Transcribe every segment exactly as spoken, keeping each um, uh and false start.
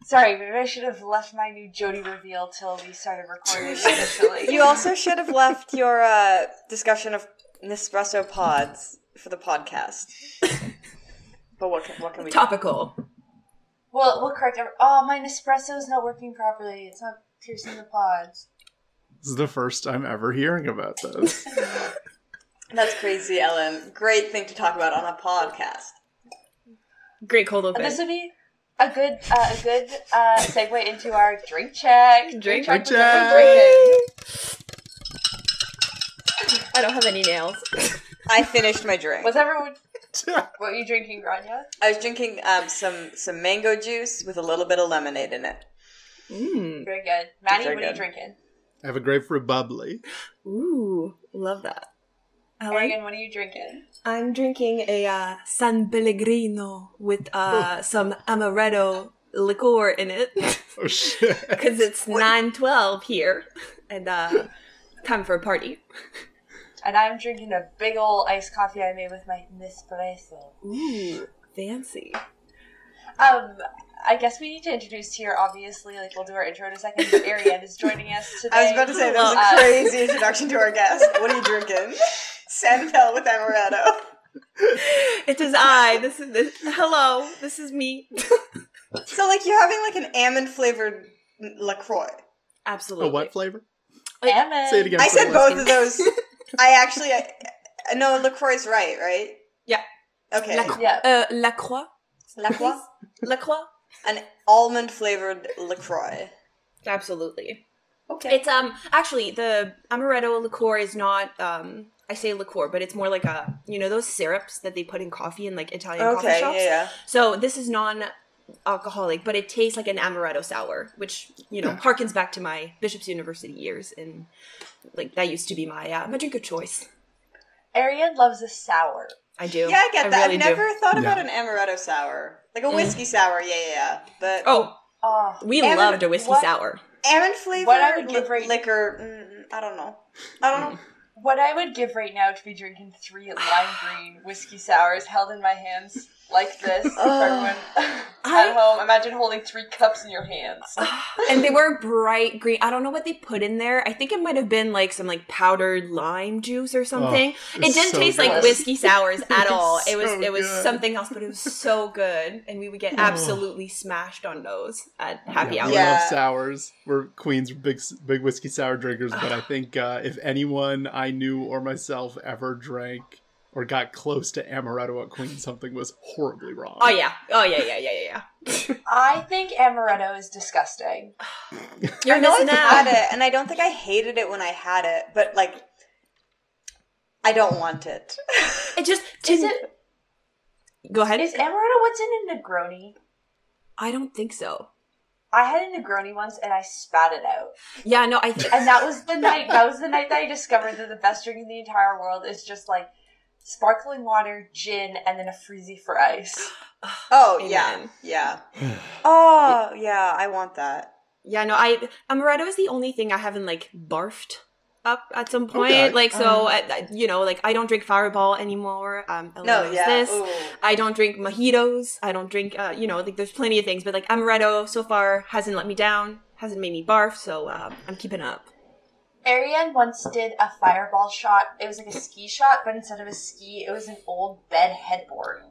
Sorry, maybe I should have left my new Jody reveal till we started recording initially. You also should have left your uh, discussion of Nespresso pods for the podcast. But what can, what can we Topical. do? Well, we'll correct it. Oh, my Nespresso is not working properly. It's not piercing the pods. This is the first time ever hearing about this. That's crazy, Ellen. Great thing to talk about on a podcast. Great cold open. This would be a good uh, a good uh, segue into our drink check. Drink, drink with check. drinking. I don't have any nails. I finished my drink. Was everyone... What were you drinking, Grania? I was drinking um, some, some mango juice with a little bit of lemonade in it. Mm. Very good. Maddie, Very what are you good. drinking? I have a grapefruit bubbly. Ooh, love that. Ellen? Morgan, what are you drinking? I'm drinking a uh, San Pellegrino with uh, some amaretto liqueur in it. Oh shit. Because it's nine twelve here. And uh, time for a party. And I'm drinking a big ol' iced coffee I made with my Nespresso. Ooh, fancy. Um, I guess we need to introduce here, obviously, like, we'll do our intro in a second, but Ariane is joining us today. I was about to say, that was a Uh, crazy introduction to our guest. What are you drinking? Santel with amaretto. It is I. This is this. Hello, this is me. So, like, you're having, like, an almond-flavored LaCroix. Absolutely. A what flavor? Salmon. Say it again. I for the said both listeners. of those. I actually... I, I know LaCroix's right, right? Yeah. Okay. La, Yeah. uh, La Croix. LaCroix? La Croix. An almond-flavored LaCroix. Absolutely. Okay. It's um actually the amaretto liqueur is not um I say liqueur, but it's more like a you know those syrups that they put in coffee in like Italian coffee Okay, shops. yeah, yeah. So this is non-alcoholic, but it tastes like an amaretto sour, which you know harkens back to my Bishop's University years, and like that used to be my uh, my drink of choice. Ariane loves a sour. I do. Yeah, I get that. really I've never do. thought about Yeah. an amaretto sour. Like a whiskey sour, yeah, yeah, yeah. But Oh, Oh, we Amber- loved a whiskey what- sour. almond flavored What I would give li- right- liquor, mm, I don't know. I don't know. what I would give right now to be drinking three lime green whiskey sours held in my hands like this. For Oh. everyone I- at home, imagine holding three cups in your hands. And they were bright green. I don't know what they put in there. I think it might have been like some like powdered lime juice or something. Oh, it it's didn't so taste like good. whiskey sours at all. It was so it was good. something else, but it was so good, and we would get absolutely smashed on those at happy Yeah, hour. we Yeah. love sours. We're Queens big big whiskey sour drinkers, but I think uh, if anyone I knew or myself ever drank or got close to amaretto at Queens, something was horribly wrong. Oh yeah, oh yeah, yeah, yeah, yeah, yeah. I think amaretto is disgusting. You're I know missing I've out. had it, and I don't think I hated it when I had it, but like, I don't want it. It just Is to- it? Go ahead. Is amaretto what's in a Negroni? I don't think so. I had a Negroni once and I spat it out. Yeah, no, I. Th- And that was the night. That was the night that I discovered that the best drink in the entire world is just like sparkling water, gin, and then a freezy for ice. Oh Amen. yeah, yeah. Oh yeah, I want that. Yeah, no, I amaretto is the only thing I haven't like barfed up at some point. Okay. Like, so Um. I, I- you know, like I don't drink Fireball anymore. Um, Ellen No, knows yeah. this. Ooh. I don't drink mojitos. I don't drink, uh, you know, like there's plenty of things, but like amaretto so far hasn't let me down, hasn't made me barf, so uh, I'm keeping up. Ariane once did a fireball shot. It was like a ski shot, but instead of a ski, it was an old bed headboard.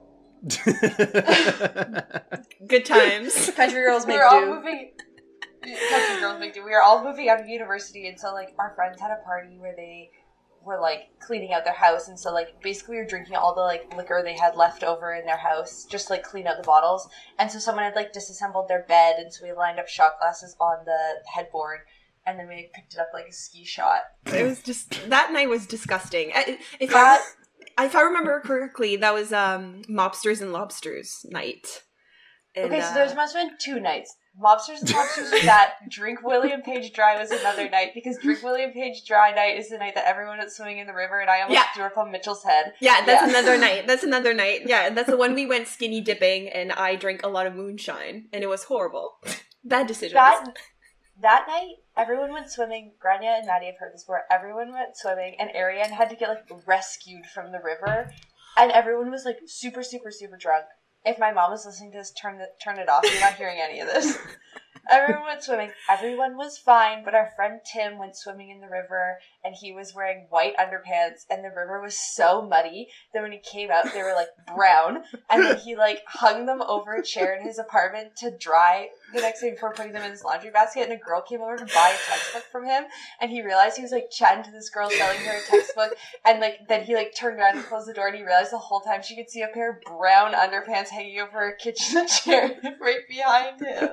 Good times. Country girls We make were all do. moving. Country girls make do. We were all moving out of university, and so like our friends had a party where they were like cleaning out their house, and so like basically we were drinking all the like liquor they had left over in their house, just like clean out the bottles. And so someone had like disassembled their bed, and so we lined up shot glasses on the headboard, and then we picked it up like a ski shot. It was just, that night was disgusting. I- If That I, if I remember correctly, that was um, Mobsters and Lobsters night. And, okay, so uh, there's must have been two nights. Mobsters and Lobsters was that. Drink William Page Dry was another night, because Drink William Page Dry night is the night that everyone went swimming in the river, and I almost Yeah. threw up on Mitchell's head. Yeah, that's Yeah. another night. That's another night. Yeah, that's the one we went skinny dipping, and I drank a lot of moonshine, and it was horrible. Bad decisions. That that night, everyone went swimming. Grania and Maddie have heard this before. Everyone went swimming, and Ariane had to get like rescued from the river, and everyone was like super, super, super drunk. If my mom was listening to this, turn the, turn it off. You're not hearing any of this. Everyone went swimming. Everyone was fine, but our friend Tim went swimming in the river, and he was wearing white underpants, and the river was so muddy that when he came out, they were, like, brown, and then he, like, hung them over a chair in his apartment to dry the next day before putting them in his laundry basket, and a girl came over to buy a textbook from him, and he realized he was, like, chatting to this girl selling her a textbook, and, like, then he, like, turned around and closed the door, and he realized the whole time she could see a pair of brown underpants hanging over a kitchen chair right behind him.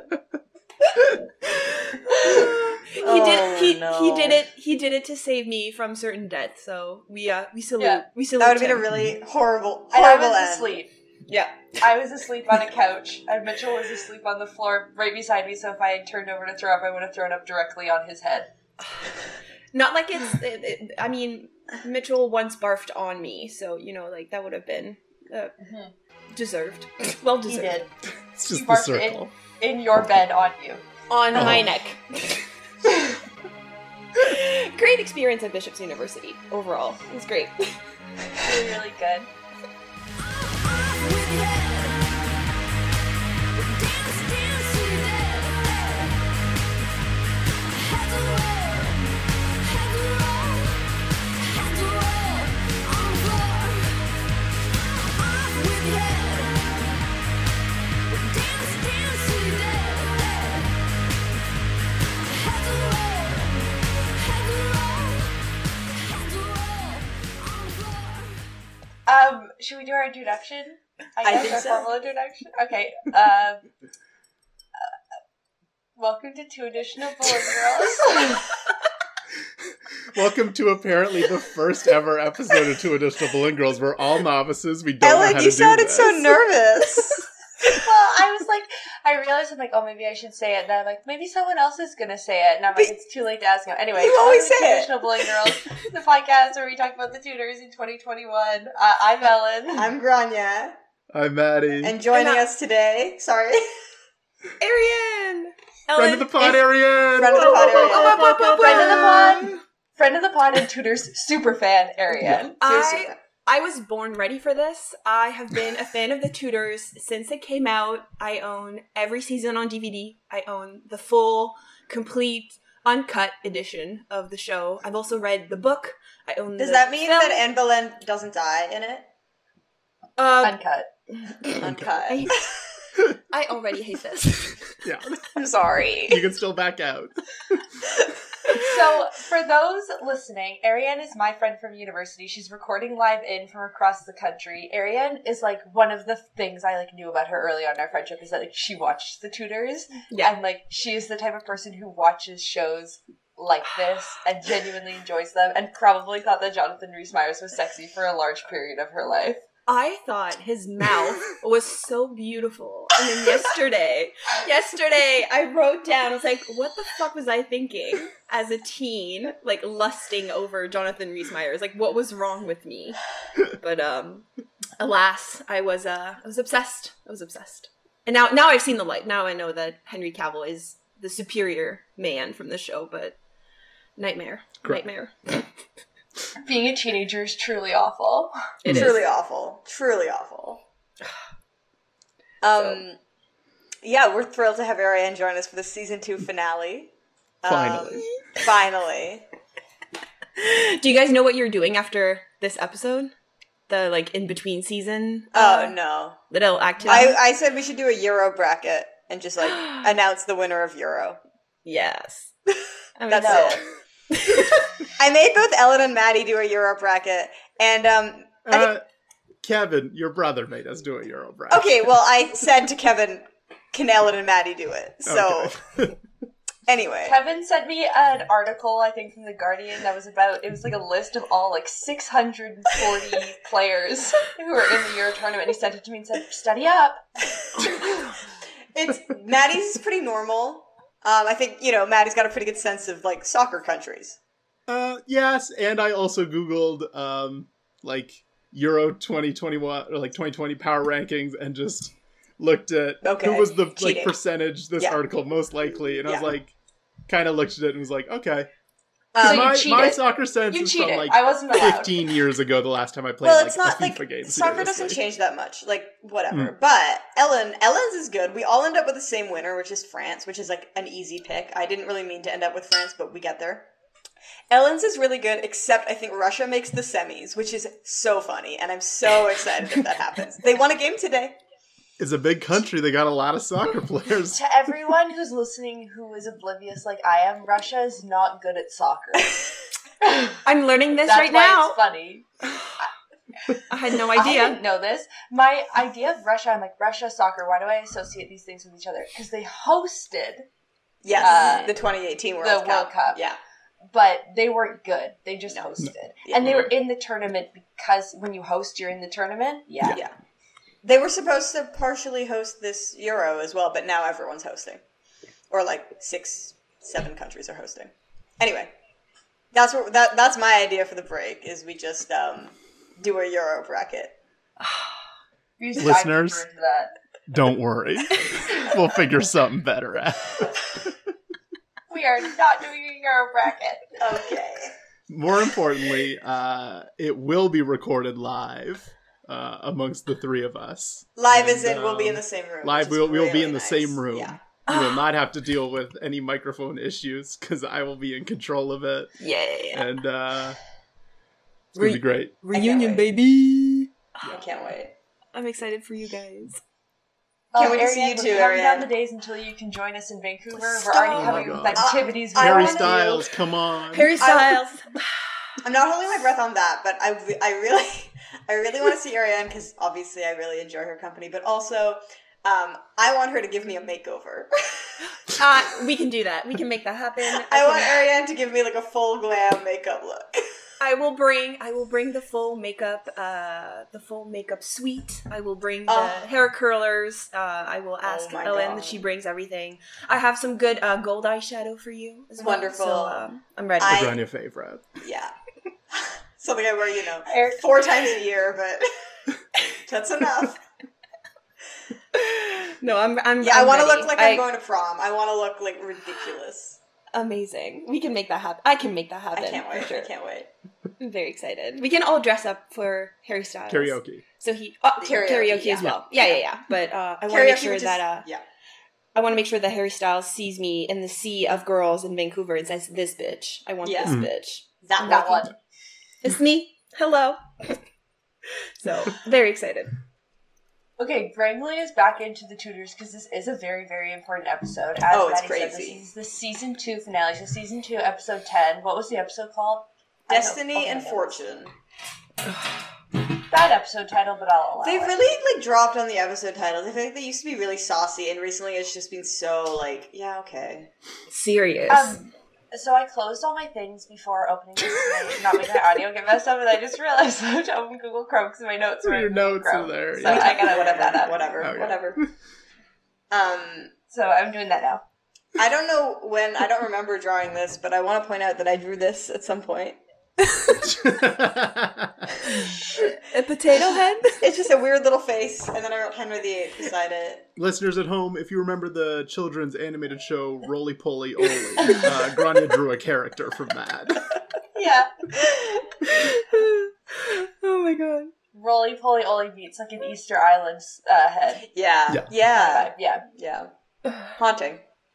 he Oh, did he no. he did it he did it to save me from certain death, so we uh we salute Yeah. we salute That would have been a him. really horrible, And I horrible was end. asleep. Yeah. I was asleep on a couch, and Mitchell was asleep on the floor right beside me, so if I had turned over to throw up, I would have thrown up directly on his head. Not like it's it, it, I mean, Mitchell once barfed on me, so you know, like that would have been uh, Mhm. deserved. Well He deserved. did. It's He just the barfed circle. in, in your bed on you. On Oh. my neck. Great experience at Bishop's University overall. It was great. Really, really good. Um, should we do our introduction? I guess think our so. formal introduction. Okay. Um, uh, welcome to Two Additional Boy Girls. Welcome to apparently the first ever episode of Two Additional Balloon Girls. We're all novices. We don't know Ellen, how you to do sounded this. so nervous. Well, I was like, I realized I'm like, oh, maybe I should say it. And then I'm like, maybe someone else is gonna say it. And I'm like, it's too late to ask them. Anyway, You always welcome to say it. Two Additional Boy Girls, the podcast where we talk about the tutors in twenty twenty-one. Uh, I'm Ellen. I'm Grania, I'm Maddie. and joining And I- us today, sorry, Arian! Friend of the pod, is- Arian! friend of the pod, Arian. Friend of the pod, friend of the pod, and tutors super fan, Arian. I I was born ready for this. I have been a fan of the Tudors since it came out. I own every season on D V D. I own the full, complete, uncut edition of the show. I've also read the book. I own Does the that mean film. that Anne Boleyn doesn't die in it? Uh, Uncut. Uncut. I, I already hate this. Yeah. I'm sorry. You can still back out. So, for those listening, Ariane is my friend from university. She's recording live in from across the country. Ariane is like one of the things I like knew about her early on in our friendship is that like she watched The Tudors, Yeah. and like she is the type of person who watches shows like this and genuinely enjoys them, and probably thought that Jonathan Rhys-Meyers was sexy for a large period of her life. I thought his mouth was so beautiful. And then yesterday, yesterday, I wrote down, I was like, what the fuck was I thinking as a teen, like, lusting over Jonathan Rhys-Meyers? Like, what was wrong with me? But, um, alas, I was, uh, I was obsessed. I was obsessed. And now, now I've seen the light. Now I know that Henry Cavill is the superior man from the show, but nightmare. Correct. Nightmare. Being a teenager is truly awful. It is. Truly awful. Truly awful. Um, So- yeah, we're thrilled to have Ariane join us for the season two finale. Finally. Um, finally. Do you guys know what you're doing after this episode? The, like, in-between season? Oh, uh, no. Little activity? I, I said we should do a Euro bracket and just, like, announce the winner of Euro. Yes. I mean, That's No. it. I made both Ellen and Maddie do a Euro bracket, and, um, I think- Uh, Kevin, your brother made us do a Euro bracket. okay, well, I said to Kevin, can Ellen and Maddie do it? So, Okay. anyway. Kevin sent me an article, I think, from The Guardian that was about, it was like a list of all like six hundred forty players who were in the Euro tournament. He sent it to me and said, study up. It's, Maddie's is pretty normal. Um, I think, you know, Maddie's got a pretty good sense of, like, soccer countries. Uh, yes, and I also Googled, um, like, Euro twenty twenty-one, or like twenty twenty power rankings, and just looked at Okay, who was the, like, cheating. percentage this Yeah. article most likely, and I was Yeah. like, kind of looked at it and was like, okay. So you my, cheated. my soccer sense You is cheated. from like I wasn't allowed. fifteen years ago, the last time I played Well, like it's not a FIFA like game. soccer doesn't seriously. change that much. Like whatever. Hmm. But Ellen, Ellen's is good. We all end up with the same winner, which is France, which is like an easy pick. I didn't really mean to end up with France, but we get there. Ellen's is really good, except I think Russia makes the semis, which is so funny, and I'm so excited if that happens. They won a game today. It's a big country. They got a lot of soccer players. To everyone who's listening who is oblivious like I am, Russia is not good at soccer. I'm learning this That's right why now. it's funny. I had no I idea. didn't know this. My idea of Russia, I'm like, Russia soccer, why do I associate these things with each other? Because they hosted, Yes, Uh, the twenty eighteen World the Cup. World Cup. Yeah. but they weren't good. They just No. hosted. Yeah. And they were in the tournament because when you host, you're in the tournament. Yeah. Yeah. They were supposed to partially host this Euro as well, but now everyone's hosting. Or like six, seven countries are hosting. Anyway, that's what that that's my idea for the break, is we just um, do a Euro bracket. We just Listeners. dive deeper into that. Don't worry. We'll figure something better out. We are not doing a Euro bracket. Okay. More importantly, uh, it will be recorded live uh, amongst the three of us. Live And, as in we'll be in um, the same room. Live, which is we'll, we'll be really in the nice. same room. Yeah. You will not have to deal with any microphone issues because I will be in control of it. Yeah. And uh, it's going to Re- be great. Reunion, wait. baby. I can't wait. I'm excited for you guys. Can't wait to see Ariane, you we're too, counting down Ariane. the days until you can join us in Vancouver. We're Stop. already Oh coming my with God. activities. I we Harry wanna Styles, come on. Harry Styles. I'm not holding my breath on that, but I, re- I really, I really want to see Ariane because obviously I really enjoy her company, but also, um, I want her to give me a makeover. uh, we can do that. We can make that happen. I, I want can- Ariane to give me like a full glam makeup look. I will bring. I will bring the full makeup. Uh, the full makeup suite. I will bring the Oh. hair curlers. Uh, I will ask my Ellen God. that she brings everything. I have some good uh, gold eyeshadow for you as well. Wonderful. So, um, I'm ready. I- A Grania favorite. Yeah. Something I wear, you know, Eric- four times a year, but that's enough. no, I'm. I'm. Yeah, I I'm want to ready. look like I- I'm going to prom. I want to look like ridiculous. Amazing. We can make that happen. I can make that happen. I can't wait. For sure. I can't wait. I'm very excited. We can all dress up for Harry Styles. Karaoke. So he oh, Karaoke, karaoke, yeah. as well. Yeah, yeah, yeah. But uh, I want to Karaoke, make sure which is- that uh, yeah. I want to make sure that Harry Styles sees me in the sea of girls in Vancouver and says, "This bitch. I want Yeah. this Mm. bitch. That, That one. one. It's me. Hello." So very excited. Okay, Grangley is back into the tutors because this is a very, very important episode. As Oh, it's Maddie said, crazy. this is the season two finale. So season two, episode ten. What was the episode called? I know- Destiny okay, I and know. Fortune. Bad episode title, but I'll allow They it. really like dropped on the episode titles. I feel like they used to be really saucy, and recently it's just been so like, yeah, okay. Serious. Um, so I closed all my things before opening this tonight, not making my audio get messed up, and I just realized I have to open Google Chrome because my notes were Your in Google notes are Chrome. there, So yeah. I gotta whatever, whatever that up. whatever, Okay. whatever. Um, So I'm doing that now. I don't know when. I don't remember drawing this, but I want to point out that I drew this at some point. A potato head. It's just a weird little face, and then I wrote Henry the Eighth beside it. Listeners at home, if you remember the children's animated show Roly Poly Oly, uh, Grania drew a character from that. Yeah. Oh my god. Roly Poly Oly beats like an Easter Island uh, head. Yeah, Yeah. yeah, Yeah. yeah. Haunting.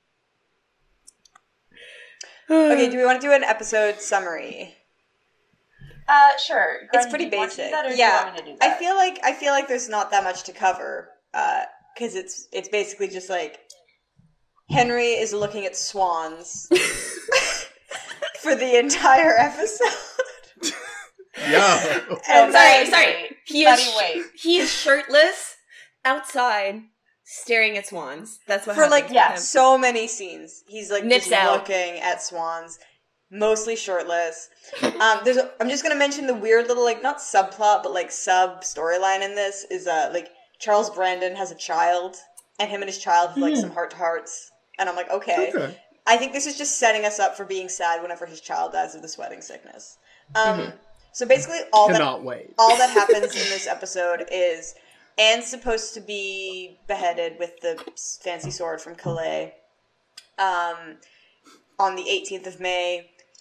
Okay, do we want to do an episode summary? Uh, sure. It's Granny, pretty do you want to do basic. that, or do you Yeah, want me to do I that? feel like I feel like there's not that much to cover because it's it's basically just like Henry is looking at swans for the entire episode. Yeah. And sorry, then- sorry. He Buddy, is wait. he is shirtless outside staring at swans. That's what for like happens yeah, with him. so many scenes. He's like Nips just out. looking at swans, mostly shirtless. Um, there's a, I'm just gonna mention the weird little like not subplot but like sub storyline in this is uh like Charles Brandon has a child and him and his child have like some heart to hearts, and I'm like okay. Okay. I think this is just setting us up for being sad whenever his child dies of the sweating sickness. Um, Mm-hmm. So basically, all that Cannot wait. all that happens in this episode is Anne's supposed to be beheaded with the fancy sword from Calais um, on the eighteenth of May.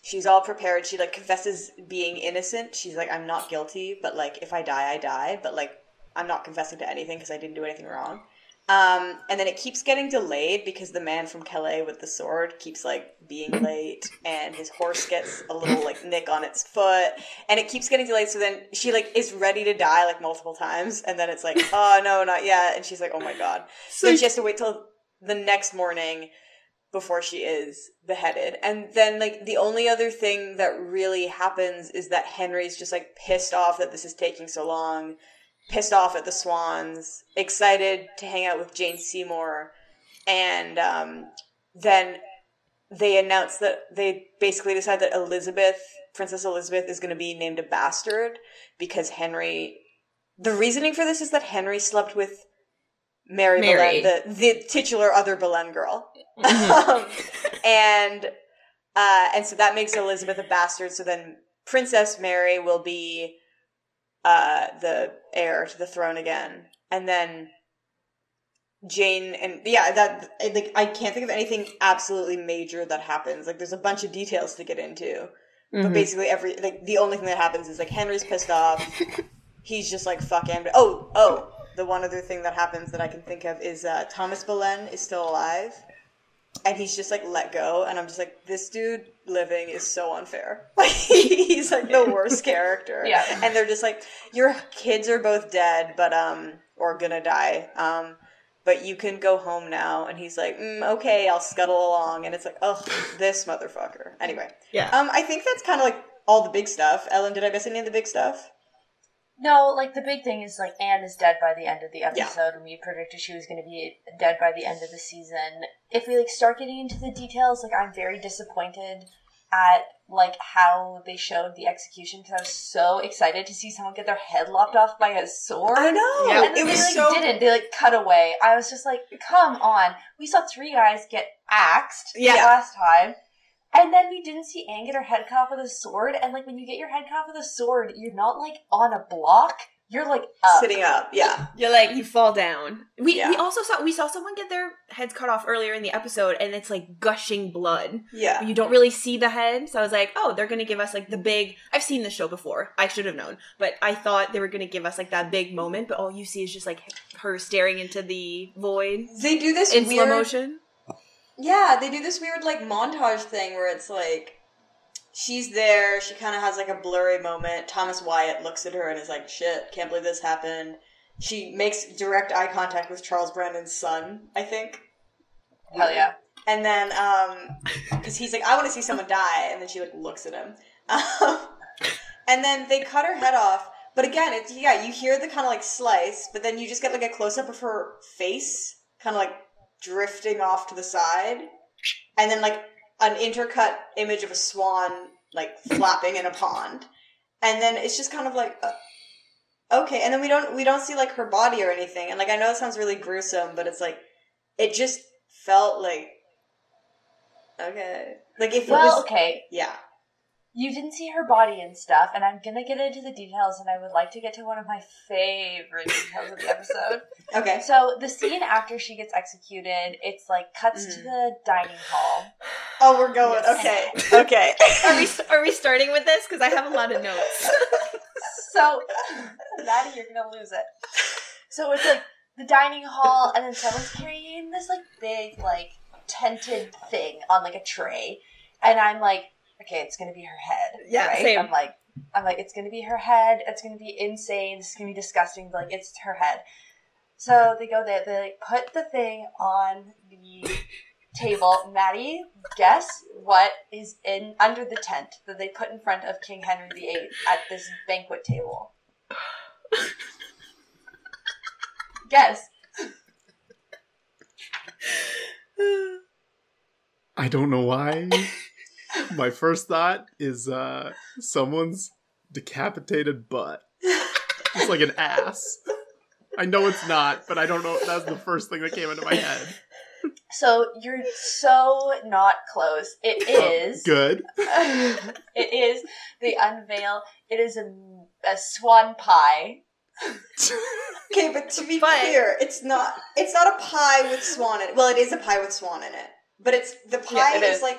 she's all prepared. She, like, confesses being innocent. She's like, I'm not guilty, but, like, if I die, I die. But, like, I'm not confessing to anything because I didn't do anything wrong. Um, and then it keeps getting delayed because the man from Calais with the sword keeps, like, being late, and his horse gets a little, like, nick on its foot, and it keeps getting delayed, so then she, like, is ready to die, like, multiple times, and then it's like, oh, no, not yet, and she's like, oh my god. So then she has to wait till the next morning before she is beheaded. And then, like, the only other thing that really happens is that Henry's just, like, pissed off that this is taking so long, pissed off at the Swans, excited to hang out with Jane Seymour, and um, then they announce that they basically decide that Elizabeth, Princess Elizabeth, is going to be named a bastard because Henry... The reasoning for this is that Henry slept with Mary, Mary. Boleyn, the, the titular other Boleyn girl. Mhm. um, and, uh, and so that makes Elizabeth a bastard, so then Princess Mary will be... Uh, the heir to the throne again, and then Jane and yeah, that like I can't think of anything absolutely major that happens. Like there's a bunch of details to get into, mm-hmm. but basically every like the only thing that happens is like Henry's pissed off. He's just like fuck him. Oh oh, the one other thing that happens that I can think of is uh, Thomas Boleyn is still alive, and he's just like let go, and I'm just like this dude living is so unfair. Like he's like the worst character. Yeah. And they're just like, your kids are both dead, but um or gonna die. Um but you can go home now. And he's like, mm, okay, I'll scuttle along. And it's like, oh, this motherfucker. Anyway. Yeah. Um I think that's kind of like all the big stuff. Ellen, did I miss any of the big stuff? No, like, the big thing is, like, Anne is dead by the end of the episode, Yeah. and we predicted she was going to be dead by the end of the season. If we, like, start getting into the details, like, I'm very disappointed at, like, how they showed the execution, because I was so excited to see someone get their head lopped off by a sword. I know! Yeah. And then It they, was like, so... didn't. They, like, cut away. I was just like, come on. We saw three guys get axed Yeah. last time. And then we didn't see Anne get her head cut off with a sword. And, like, when you get your head cut off with a sword, you're not, like, on a block. You're, like, up. Sitting up, yeah. You're like, you fall down. We Yeah. we also saw we saw someone get their heads cut off earlier in the episode, and it's like gushing blood. Yeah. But you don't really see the head, so I was like, oh, they're gonna give us like the big. I've seen this show before. I should have known, but I thought they were gonna give us like that big moment. But all you see is just like her staring into the void They do this in weird... slow motion. Yeah, they do this weird, like, montage thing where it's, like, she's there, she kind of has, like, a blurry moment. Thomas Wyatt looks at her and is like, shit, can't believe this happened. She makes direct eye contact with Charles Brandon's son, I think. Hell yeah. And then, um, because he's like, I want to see someone die, and then she, like, looks at him. Um, and then they cut her head off, but again, it's, yeah, you hear the kind of, like, slice, but then you just get, like, a close-up of her face, kind of, like, drifting off to the side, and then like an intercut image of a swan like flapping in a pond, and then it's just kind of like uh, okay, and then we don't we don't see like her body or anything, and like I know it sounds really gruesome, but it's like it just felt like okay, like if it Well, was okay. yeah. You didn't see her body and stuff, and I'm gonna get into the details, and I would like to get to one of my favorite details of the episode. Okay. So, the scene after she gets executed, it's, like, cuts Mm. to the dining hall. Oh, we're going. Yes. Okay. Okay. Are we are we starting with this? Because I have a lot of notes. So, Maddie, you're gonna lose it. So, it's, like, the dining hall, and then someone's carrying this, like, big, like, tented thing on, like, a tray, and I'm like, okay, it's gonna be her head. Yeah, right? same. I'm like, I'm like, it's gonna be her head. It's gonna be insane. This is gonna be disgusting. But like, it's her head. So they go there. They like put the thing on the table. Maddie, guess what is in under the tent that they put in front of King Henry the Eighth at this banquet table? Guess. I don't know why. My first thought is uh, someone's decapitated butt. It's like an ass. I know it's not, but I don't know. That's the first thing that came into my head. So you're so not close. It is. Good. It is the unveil. It is a, a swan pie. Okay, but to be But- clear, it's not it's not a pie with swan in it. Well, it is a pie with swan in it. But it's the pie Yeah, it is is. like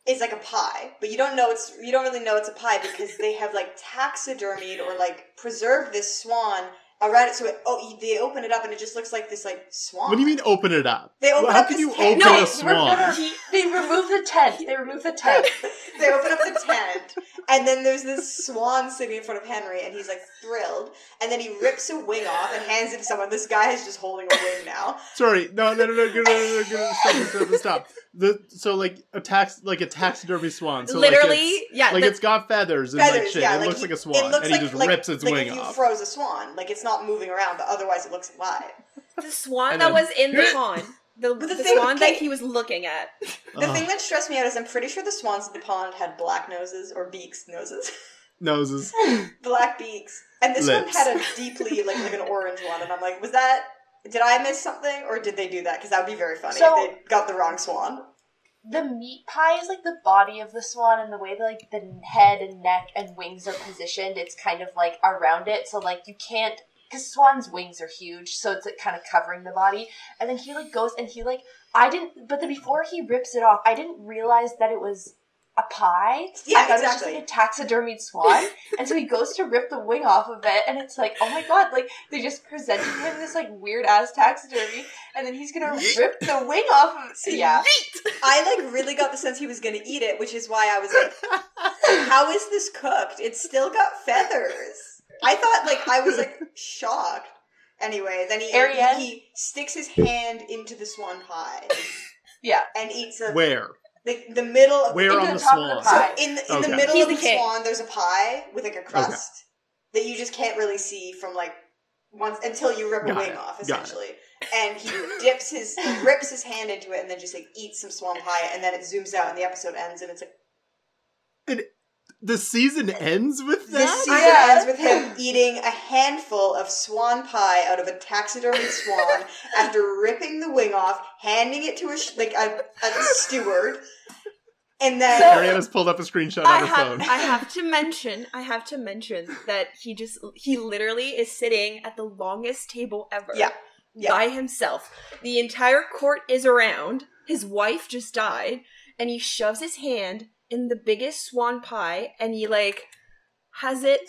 is like a pie, but you don't know it's you don't really know it's a pie because they have like taxidermied or like preserved this swan around it. So it, oh, they open it up and it just looks like this like swan. What do you mean open it up? They open How up can this you tent. open No, a swan? no, no, he- they remove the tent. They remove the tent. They open up the tent, and then there's this swan sitting in front of Henry, and he's like thrilled. And then he rips a wing off and hands it to someone. This guy is just holding a wing now. Sorry, no, no, no, no, no, no, no, no, no, stop, stop, stop. The so like a tax like a taxidermy swan. So Literally, like it's, yeah, like the- it's got feathers and like Feathers, shit. yeah, it like looks he- like a it swan, looks and he like- just like- rips its like wing if you off. froze a swan, like it's not moving around, but otherwise it looks alive. The swan And that then- was in the pond. The, But the the, thing- swan that okay. he was looking at. The Ugh. thing that stressed me out is I'm pretty sure the swans in the pond had black noses or beaks noses. Noses. Black beaks. And this one Lips. had a deeply, like, like an orange one. And I'm like, was that, did I miss something? Or did they do that? Because that would be very funny So- if they got the wrong swan. The meat pie is like the body of the swan, and the way that like the head and neck and wings are positioned, it's kind of like around it. So like you can't, because swan's wings are huge, so it's like kind of covering the body. And then he like goes and he like I didn't, but then before he rips it off, I didn't realize that it was a pie. Yeah, I thought exactly. it was just like a taxidermied swan. And so he goes to rip the wing off of it, and it's like, oh my god, like they just presented him this like weird ass taxidermy, and then he's gonna rip the wing off of it. So, yeah. I, like, really got the sense he was going to eat it, which is why I was like, how is this cooked? It's still got feathers. I thought, like, I was, like, shocked. Anyway, then he, Ariane? he, he sticks his hand into the swan pie Yeah. and eats a, Where? the, the middle of Where Into on the the top of the swan? pie. In the, in Okay. the middle He's of the the king. swan, there's a pie with like a crust that you just can't really see from like once until you rip a Got wing it. off, Got it. essentially. And he dips his, he rips his hand into it, and then just like eats some swan pie, and then it zooms out, and the episode ends, and it's like The season ends with this that? season Yeah. ends with him eating a handful of swan pie out of a taxidermy swan after ripping the wing off, handing it to a sh- like a, a steward, and then. Ariana's pulled up a screenshot I on her have, phone. I have to mention, I have to mention that he just, he literally is sitting at the longest table ever. Yeah. Yeah. By himself. The entire court is around. His wife just died. And he shoves his hand in the biggest swan pie and he, like, has it.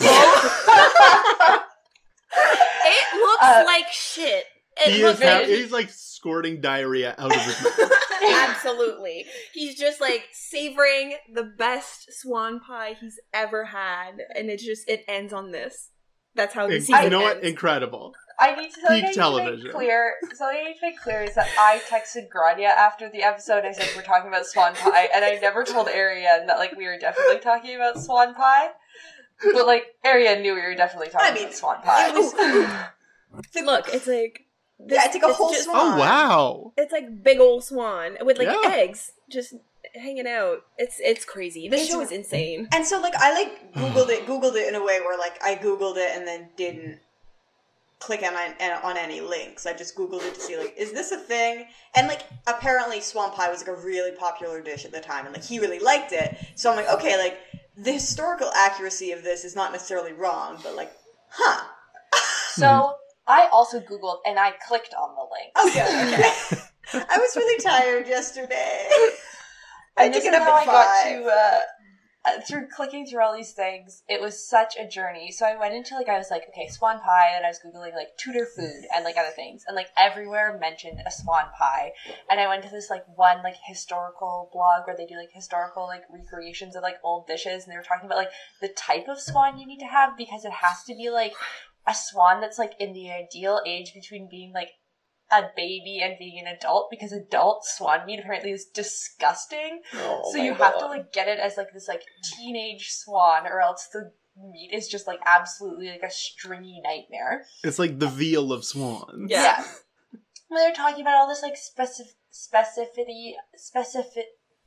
It looks Uh, like shit. It He looks is ha- like. he's like squirting diarrhea out of his mouth. Absolutely. He's just like savoring the best swan pie he's ever had, and it just it ends on this. That's how the Inc- season you know what? ends. Incredible. I need to, something I Peak need to television. make clear. Something I need to make clear is that I texted Grania after the episode. I said we're talking about swan pie, and I never told Ariane that like we were definitely talking about swan pie. But like Ariane knew we were definitely talking I mean, about swan pie. It was, Look, it's like this, yeah, it's like a whole just, swan. Oh wow. It's like big old swan with like Yeah. eggs just hanging out. It's it's crazy. This It's- show is insane. And so, like, I, like, Googled it, Googled it in a way where, like, I Googled it and then didn't click on, on any links. I just Googled it to see, like, is this a thing? And, like, apparently swan pie was, like, a really popular dish at the time, and, like, he really liked it. So I'm like, okay, like, the historical accuracy of this is not necessarily wrong, but, like, huh. So I also Googled and I clicked on the link. Oh, good, okay. I was really tired yesterday. I And took this it is up how I at got five. to uh, uh, through clicking through all these things. It was such a journey. So I went into like I was like, okay, swan pie, and I was googling like Tudor food and like other things, and like everywhere mentioned a swan pie. And I went to this like one like historical blog where they do like historical like recreations of like old dishes, and they were talking about like the type of swan you need to have because it has to be like a swan that's like in the ideal age between being like a baby and being an adult, because adult swan meat apparently is disgusting. Oh, So my you have God. to like get it as like this like teenage swan, or else the meat is just like absolutely like a stringy nightmare. It's like the veal of swans. Yeah. Well, they're talking about all this like specific specificity specific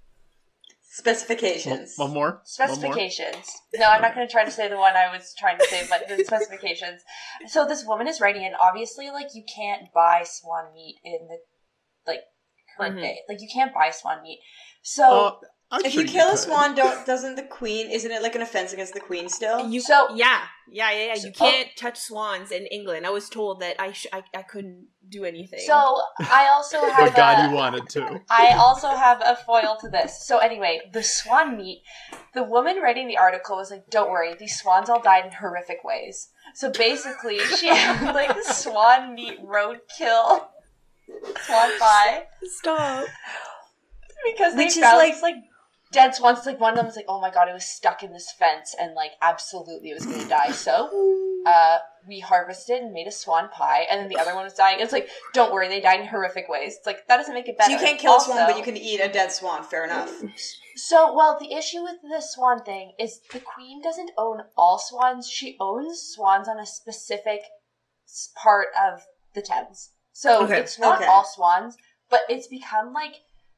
Specifications. One, one more. One more. specifications. No, I'm not going to try to say the one I was trying to say, but the specifications. So this woman is writing in. Obviously, like you can't buy swan meat in the like current Mhm. day. Like you can't buy swan meat. So Uh, I'm If sure you kill a could. swan, don't doesn't the queen? Isn't it like an offense against the queen still? You So- yeah, yeah, yeah, yeah. You So- can't touch swans in England. I was told that I sh- I, I couldn't do anything. So I also have But God, a, you wanted to. I also have a foil to this. So anyway, the swan meat, the woman writing the article was like, don't worry, these swans all died in horrific ways. So basically, she had like swan meat roadkill swan pie Stop. because they Which is found like- these like dead swans. It's like one of them was like, oh my god, it was stuck in this fence and like absolutely it was going to die. So uh, we harvested and made a swan pie, and then the other one was dying. It's like, don't worry, they died in horrific ways. It's like, that doesn't make it better. So you can't kill Also- a swan, but you can eat a dead swan. Fair enough. So, well, the issue with the swan thing is the queen doesn't own all swans. She owns swans on a specific s- part of the Thames. So Okay. it's not Okay. all swans, but it's become like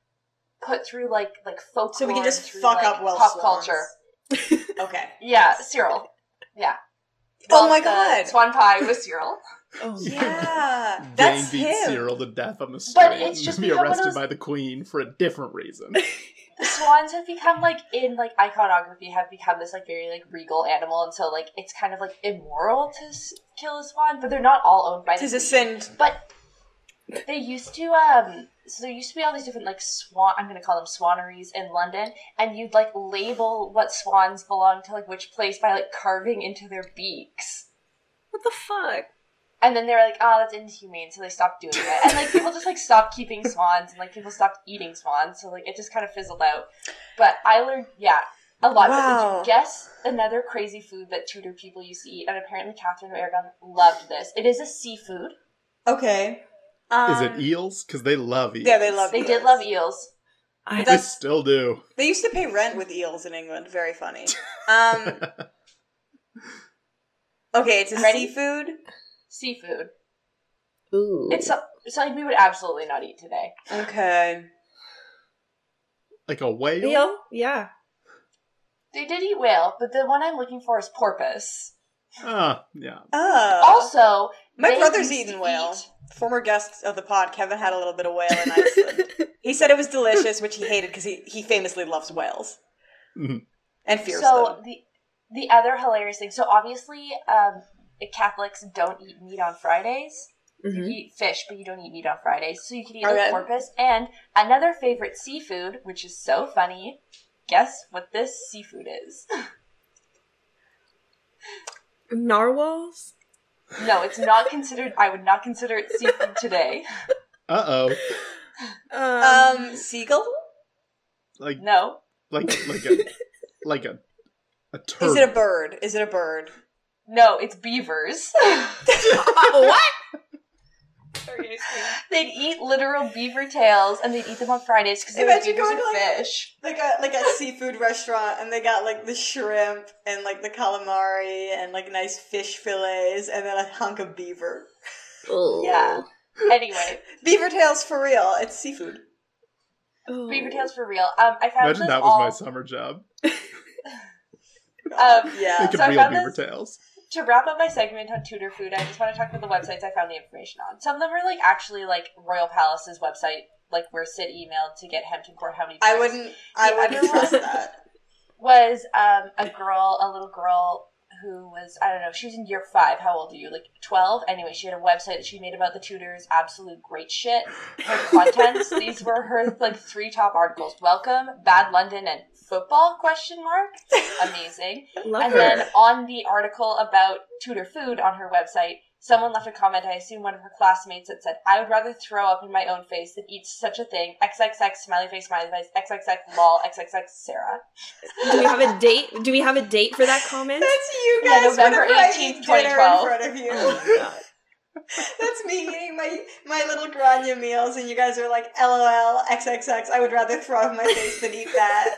put through like like folklore. So we can just through, fuck like, up Welsh pop swans. culture. Okay. Yeah, Cyril. Yeah. Oh my the God. Swan pie with Cyril. Oh, Yeah, Jane that's beats him. Cyril to death on the street. But it's and just be become one of arrested those- by the queen for a different reason. The swans have become like in like iconography have become this like very like regal animal, and so like it's kind of like immoral to s- kill a swan, but they're not all owned by the Tis a queen. sin. But they used to um so there used to be all these different like swan I'm gonna call them swaneries in London, and you'd like label what swans belong to like which place by like carving into their beaks. what the fuck? And then they were like, oh, that's inhumane, so they stopped doing it. And like people just like stopped keeping swans, and like people stopped eating swans, so like it just kind of fizzled out. But I learned, yeah, a lot. But Wow. did you guess another crazy food that Tudor people used to eat? And apparently Catherine of Aragon loved this. It is a seafood. Okay. Um, Is it eels? Because they love eels. Yeah, they love They eels. did love eels. I They That's- still do. They used to pay rent with eels in England. Very funny. Um. Okay, it's a Ready? seafood. Seafood. Ooh. It's, so- it's something we would absolutely not eat today. Okay. Like a whale? Eel? Yeah. They did eat whale, but the one I'm looking for is porpoise. Ah, yeah. Oh. Also, my they brother's used eaten to whale. eat- Former guest of the pod, Kevin, had a little bit of whale in Iceland. He said it was delicious, which he hated because he, he famously loves whales Mhm. and fears So them. the the other hilarious thing. So obviously, um, Catholics don't eat meat on Fridays. Mhm. You eat fish, but you don't eat meat on Fridays. So you can eat Okay. like porpoise. And another favorite seafood, which is so funny. Guess what this seafood is? Narwhals? No, it's not considered. I would not consider it seafood today. Uh-oh. Um, Um, seagull? Like, No, like, like a, like a, a turtle. Is it a bird? Is it a bird? no, it's beavers. what? They'd eat literal beaver tails, and they'd eat them on Fridays because they were Imagine beavers going and to, like- fish. Like a like a seafood restaurant, and they got like the shrimp and like the calamari and like nice fish fillets, and then a hunk of beaver. Yeah. Anyway, Beaver tails for real. It's seafood. Oh. beaver tails for real. Um, I found Imagine this that was all, my summer job. Um, Yeah. Making so I real found beaver this- tails. To wrap up my segment on Tudor food, I just want to talk about the websites I found the information on. Some of them are like actually like Royal Palace's website, like where Sid emailed to get Hampton Court how many I points. wouldn't. I The wouldn't other trust one- that. Was um a girl, a little girl who was, I don't know, she was in year five. How old are you? Like twelve? Anyway, she had a website that she made about the Tudors. Absolute great shit. Her contents, these were her like three top articles. Welcome, Bad London, and football, question mark. Amazing. Love And her. then on the article about Tudor food on her website, someone left a comment, I assume one of her classmates, that said, I would rather throw up in my own face than eat such a thing. X X X, smiley face, smiley face, X X X, lol, X X X, Sarah. Do we have a date? Do we have a date for that comment? That's you Yeah, guys. November whenever I eighteenth, eat dinner twenty twelve. in front of you. Oh my god. That's me eating my, my little grania meals, and you guys are like, LOL, X X X, I would rather throw up in my face than eat that.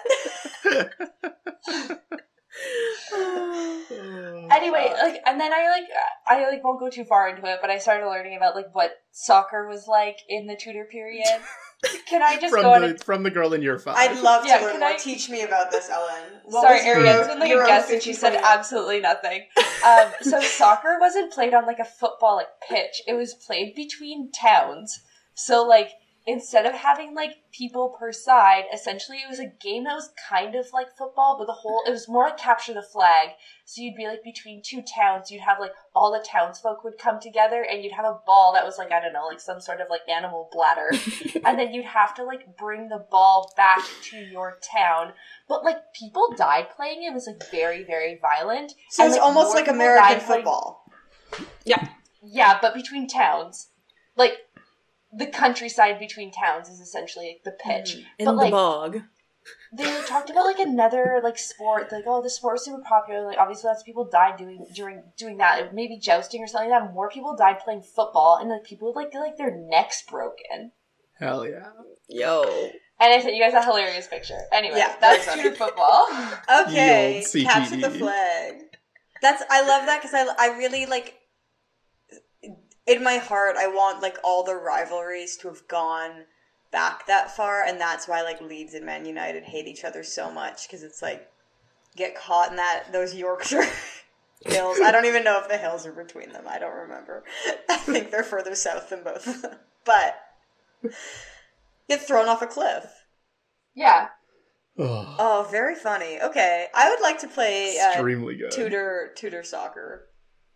Anyway, like, and then I like, I like won't go too far into it, but I started learning about like what soccer was like in the Tudor period. Can I just from go on? the A, from the girl in year five. I'd love to Yeah, learn can more. I- Teach me about this, Ellen. What Sorry, was your- Ariane's been like your a own guest, and she fifty said twenty? absolutely nothing. Um, so soccer wasn't played on like a football like pitch; it was played between towns. So like instead of having, like, people per side, essentially it was a game that was kind of like football, but the whole, it was more like capture the flag. So you'd be, like, between two towns, you'd have, like, all the townsfolk would come together, and you'd have a ball that was, like, I don't know, like, some sort of, like, animal bladder. And then you'd have to, like, bring the ball back to your town. But, like, people died playing it. It was, like, very, very violent. So and, it's like, almost more like people American died playing- football. Yeah. Yeah, but between towns. Like, the countryside between towns is essentially like, the pitch. In but, the like, bog. they talked about, like, another, like, sport. Like, oh, the sport was super popular. Like, obviously lots of people died doing during doing that. Maybe jousting or something like that. More people died playing football. And, like, people would, like, get, like, their necks broken. Hell yeah. Yo. And I sent you guys a hilarious picture. Anyway, Yeah, that's very Tudor football. Okay, Ye old C T E. capture the flag. That's I love that because I I really like. In my heart, I want like all the rivalries to have gone back that far, and that's why like Leeds and Man United hate each other so much because it's like get caught in that those Yorkshire hills. I don't even know if the hills are between them. I don't remember. I think they're further south than both of them, but get thrown off a cliff. Yeah. Oh, Oh, very funny. Okay, I would like to play uh, extremely good. Tudor Tudor soccer.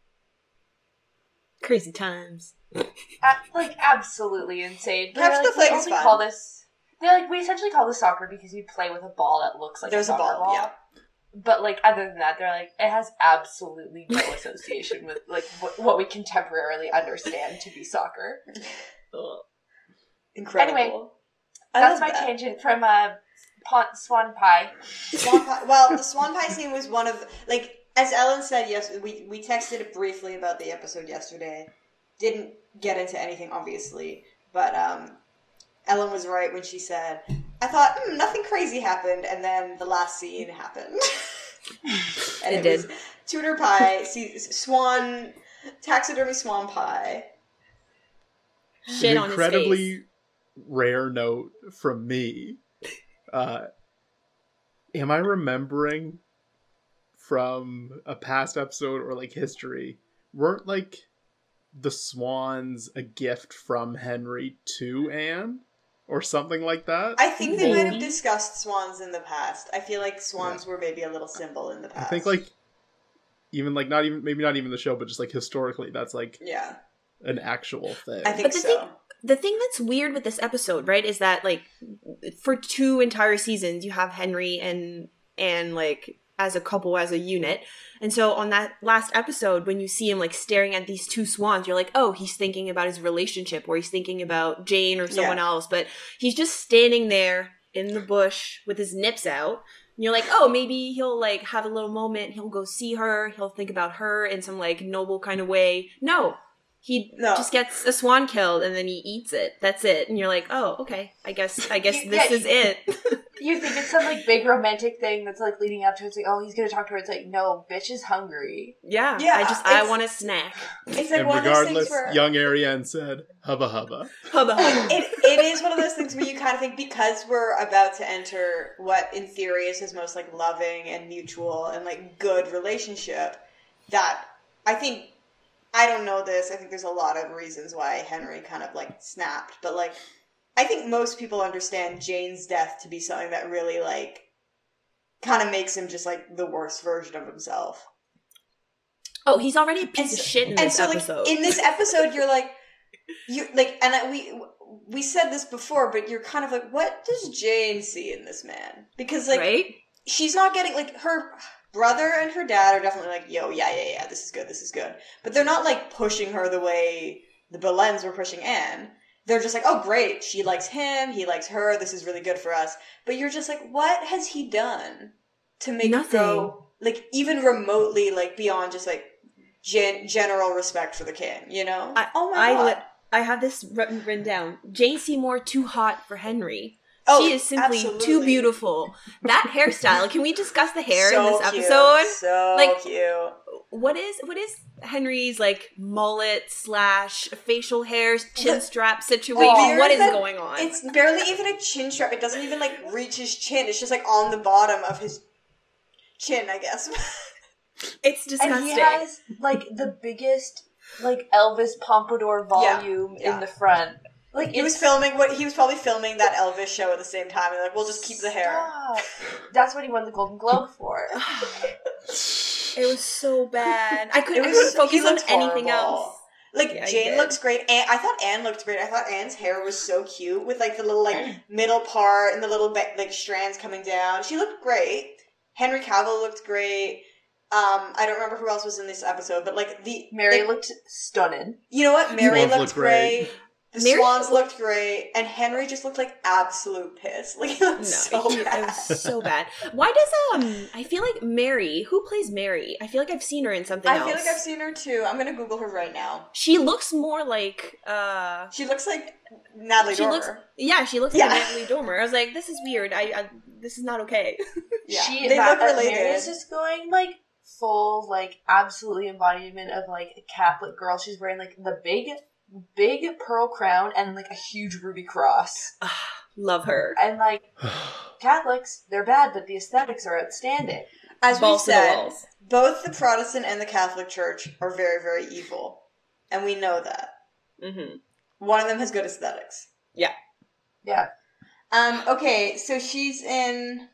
Crazy times. A- like, absolutely insane. But Capture they're the like, flag we is only fun. call this... They're like, we essentially call this soccer because we play with a ball that looks like There's a a soccer ball, ball. yeah. But, like, other than that, they're like, it has absolutely no association with, like, what, what we contemporarily understand to be soccer. Ugh. Incredible. Anyway, I That's love my that. tangent from, uh, Pont Swan Pie. Swan pie. Well, the swan pie scene was one of like as Ellen said. Yes, we we texted it briefly about the episode yesterday. Didn't get into anything, obviously, but um, Ellen was right when she said, "I thought mm, nothing crazy happened," and then the last scene happened. And It it, was did. Tudor pie, see, swan, taxidermy swan pie. Shit An on his incredibly face. rare note from me. Uh, am I remembering from a past episode or like history? Weren't like the swans a gift from Henry to Anne or something like that? I think they might have Maybe. discussed swans in the past. I feel like swans were maybe a little symbol in the I past. think like even like not even maybe not even the show, but just like historically, that's like yeah, an actual thing. I think But the so. thing- The thing that's weird with this episode, right, is that like for two entire seasons you have Henry and and like as a couple, as a unit. And so on that last episode, when you see him like staring at these two swans, you're like, oh, he's thinking about his relationship, or he's thinking about Jane or someone Yeah. else. But he's just standing there in the bush with his nips out. And you're like, oh, maybe he'll like have a little moment. He'll go see her. He'll think about her in some like noble kind of way. No. He No. just gets a swan killed and then he eats it. That's it. And you're like, oh, okay. I guess I guess Yeah, this yeah, is it. You think it's some, like, big romantic thing that's, like, leading up to it. It's like, oh, he's gonna talk to her. It's like, no, bitch is hungry. yeah. Yeah, I just I it's- want a snack. It's like and one of those things regardless, where young Ariane said, hubba hubba. Hubba hubba. it, it is one of those things where you kind of think because we're about to enter what in theory is his most like loving and mutual and like good relationship, that I think I don't know this. I think there's a lot of reasons why Henry kind of like snapped, but like I think most people understand Jane's death to be something that really like kind of makes him just like the worst version of himself. Oh, he's already a piece And of so- shit in and this so, episode. like, in this episode, you're like, you like, and I, we we said this before, but you're kind of like, what does Jane see in this man? Because like, right? she's not getting like her brother and her dad are definitely like, yo, yeah, yeah, yeah, this is good, this is good, but they're not like pushing her the way the Boleyns were pushing Anne. They're just like, oh, great, she likes him, he likes her, this is really good for us. But you're just like, what has he done to make Nothing. it go like even remotely like beyond just like gen- general respect for the king, you know? I, oh my I god. li- I have this written, written down. Jane Seymour too hot for Henry. Oh, she is simply absolutely. too beautiful. That hairstyle. Can we discuss the hair so in this cute. episode? So Like- cute. What is what is Henry's like mullet slash facial hairs chin The- strap situation? beard What is that- going on? It's barely even a chin strap. It doesn't even like reach his chin. It's just like on the bottom of his chin, I guess. It's And disgusting. he has, like, the biggest, like, Elvis Pompadour volume Yeah, yeah. in the front. Like He was filming what he was probably filming that Elvis show at the same time, and like, we'll just keep the hair. Stop. That's what he won the Golden Globe for. It was so bad. I couldn't, It I was- couldn't focus he on looked anything horrible. else. Like, Yeah, he Jane did. looks great. Anne, I thought Anne looked great. I thought Anne's hair was so cute with, like, the little, like, middle part and the little, ba- like, strands coming down. She looked great. Henry Cavill looked great. Um, I don't remember who else was in this episode, but, like, the... Mary like, looked stunning. You know what? Mary Swans looked, looked great. great. The Mary- swans looked great. And Henry just looked like absolute piss. Like, he looked No, so he- bad. it was so bad. Why does um? I feel like Mary. Who plays Mary? I feel like I've seen her in something I else. feel like I've seen her, too. I'm gonna Google her right now. She looks more like uh. She looks like Natalie She Dormer. looks. Yeah, she looks Yeah. like Natalie Dormer. I was like, this is weird. I, I this is not okay. Yeah. She, They that, look uh, related. Mary is just going, like, full, like, absolutely embodiment of, like, a Catholic girl. She's wearing, like, the big, big pearl crown and, like, a huge ruby cross. Love her. And, like, Catholics, they're bad, but the aesthetics are outstanding. As we Balls to the said, walls. both the Protestant and the Catholic Church are very, very evil. And we know that. Mm-hmm. One of them has good aesthetics. Yeah. Yeah. Um, okay, so she's in...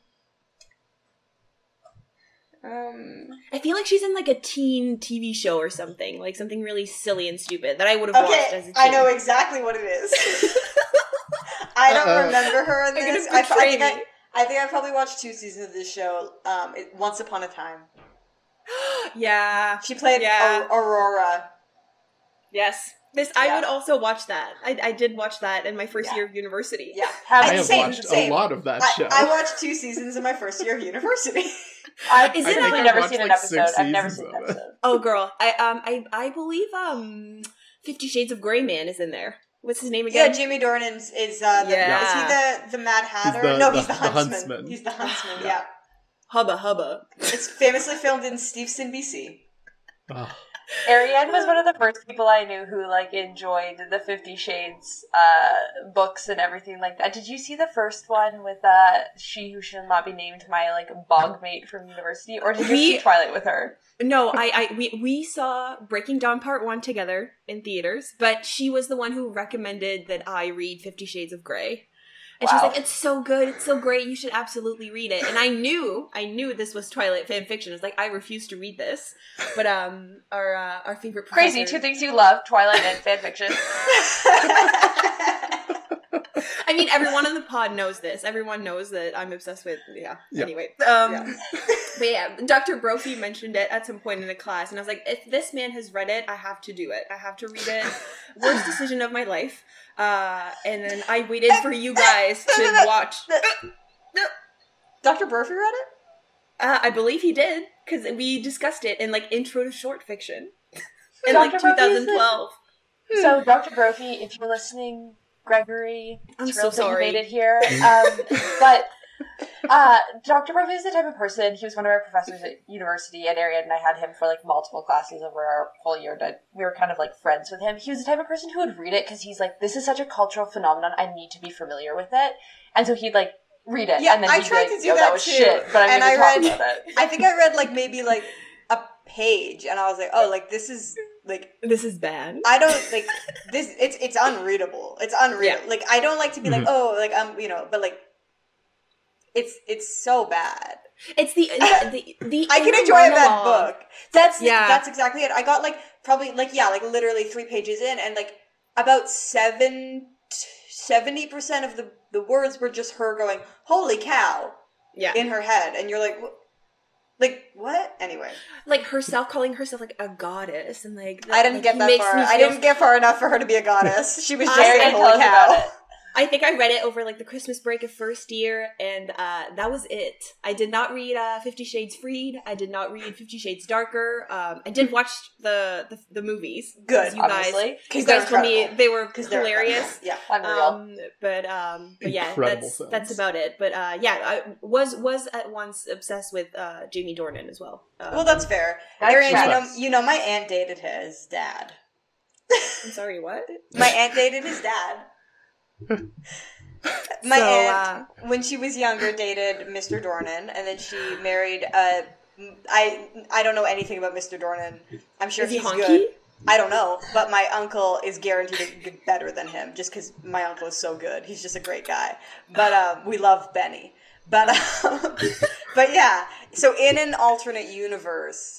Um, I feel like she's in like a teen T V show or something, like something really silly and stupid that I would have watched as a okay, teen. I know exactly what it is. I don't Uh-oh. remember her in You're gonna this. I, I betray think I, me. I think I probably watched two seasons of this show. Um, it, Once Upon a Time. Yeah. She played Yeah. Au- Aurora. Yes. This I Yeah. would also watch that. I, I did watch that in my first Yeah. year of university. Yeah, Have I I- have same, watched same. a lot of that I, show. I watched two seasons in my first year of university. I've Is I it think on- literally I've never watched, seen an like, episode. six I've never seasons seen an of it. episode. Oh girl, I um I I believe um Fifty Shades of Grey man is in there. What's his name Yeah, again? Jimmy Dornan is, is uh, the, Yeah. is he the, the Mad Hatter? the- no, the- he's the the huntsman. huntsman. He's the huntsman, yeah. Yeah. Hubba hubba. It's famously filmed in Steveston, B C. Ugh. Ariane was one of the first people I knew who, like, enjoyed the Fifty Shades uh, books and everything like that. Did you see the first one with uh, She Who Shall Not Be Named, my, like, bog mate from university? Or did you We- see Twilight with her? No, I, I we we saw Breaking Dawn Part One together in theaters, but she was the one who recommended that I read Fifty Shades of Grey. And she was Wow. like, "It's so good, it's so great. You should absolutely read it." And I knew, I knew this was Twilight fan fiction. It's like I refused to read this, but um, our uh, our favorite Crazy, professor- two things you love, Twilight and fanfiction. I mean, everyone on the pod knows this. Everyone knows that I'm obsessed with. Yeah. Yeah. Anyway, um, Yeah. but yeah, Doctor Brophy mentioned it at some point in the class, and I was like, if this man has read it, I have to do it. I have to read it. Worst decision of my life. Uh, and then I waited for you guys to watch. Doctor Brophy read it? Uh, I believe he did because we discussed it in like Intro to Short Fiction in like Doctor Brophy is the- twenty twelve. So, Doctor Brophy, if you're listening, Gregory, I'm thrilled so that you sorry. made it here. Um, but uh, Doctor Brophy is the type of person, he was one of our professors at university at Ariad, and I had him for like multiple classes over our whole year. That we were kind of like friends with him. He was the type of person who would read it because he's like, this is such a cultural phenomenon, I need to be familiar with it. And so he'd like read it, Yeah, and then I he'd be tried like, to do yo, that that was too. shit, but I'm And going I to talk read- about it. I think I read like maybe like a page, and I was like, oh, like this is like This is bad. I don't like this. It's it's unreadable. It's unreadable. Yeah. Like I don't like to be like, Mhm. oh, like um, you know, but like it's it's so bad. It's the the the. the I can inner enjoy a bad monologue. book. That's Yeah. that's exactly it. I got like probably like yeah, like literally three pages in, and like about seven seventy percent of the the words were just her going, "Holy cow!" Yeah. in her head, and you're like, "Wh- like what? Anyway, Like herself calling herself like a goddess and like I didn't like, get he that makes far. me I feel- didn't get far enough for her to be a goddess. She was just I- saying, Ariad, tell "Holy us about cow!" it. I think I read it over like the Christmas break of first year, and uh, that was it. I did not read uh, Fifty Shades Freed. I did not read Fifty Shades Darker. Um, I did watch the the, the movies. Good, 'cause you guys, obviously. you 'Cause they're guys told me incredible. they were 'Cause they're hilarious. incredible. Yeah. Unreal. Um, but um, but yeah, Incredible that's films. that's about it. But uh, yeah, I was was at once obsessed with uh, Jamie Dornan as well. Um, Well, that's fair. That's Arian, you know, facts. you know, my aunt dated his dad. I'm sorry, what? My aunt dated his dad. My So, aunt, when she was younger, dated Mister Dornan, and then she married. Uh, I I don't know anything about Mister Dornan. I'm sure Is he he's honky? good. I don't know, but my uncle is guaranteed to get better than him just because my uncle is so good. He's just a great guy. But um, we love Benny. But um, but yeah, so in an alternate universe,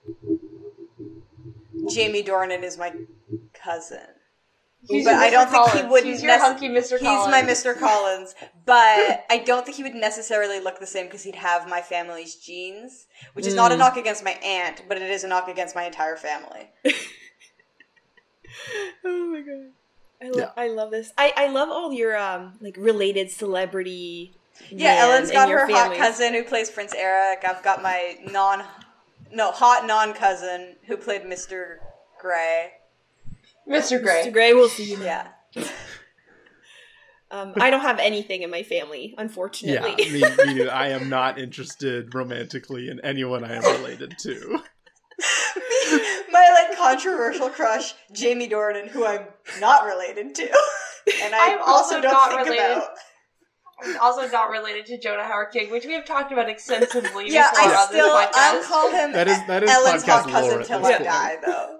Jamie Dornan is my cousin. He's but your I don't Mister think Collins. he wouldn't. He's your nec- hunky Mister He's Collins. my Mister Collins, but I don't think he would necessarily look the same because he'd have my family's genes, which is not a knock against my aunt, but it is a knock against my entire family. Oh my god. I, lo- Yeah. I love this. I, I love all your um like related celebrity. Yeah, men Ellen's in got your her hot families. cousin who plays Prince Eric. I've got my non, no, hot non-cousin who played Mister Grey. Mister Gray. Mister Gray will see you. Yeah. Um, I don't have anything in my family, Yeah, unfortunately. me, me neither. I am not interested romantically in anyone I am related to. My, like, controversial crush, Jamie Dornan, who I'm not related to. And I I'm also also don't not think related. about. I'm also not related to Jonah Howard King, which we have talked about extensively Yeah, before I on still, this podcast. I'll call him That is- that is Ellen's podcast hot lore cousin at till this I point. die, though.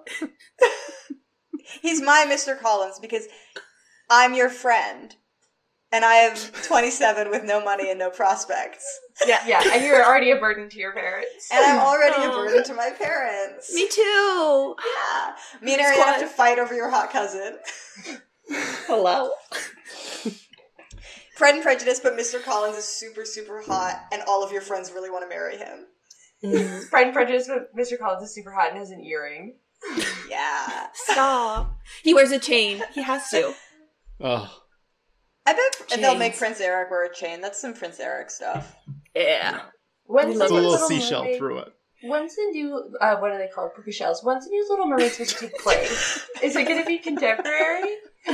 He's my Mister Collins because I'm your friend. And I am twenty-seven with no money and no prospects. Yeah, yeah, and you're already a burden to your parents. And I'm already a Aw. burden to my parents. Me too. Yeah. Me and Ariana have to fight over your hot cousin. Hello. Pride and Prejudice, but Mister Collins is super, super hot, and all of your friends really want to marry him. Pride and Prejudice, but Mister Collins is super hot and has an earring. Yeah. Stop. He wears a chain. He has to. Oh, I bet they'll Chains. make Prince Eric wear a chain. That's some Prince Eric stuff. Yeah. When's It's it's a the little Little seashell Mermaid- through it. When's the new, uh, what are they called? Puka shells. When's the new Little Mermaid supposed to take place? Is it going to be contemporary?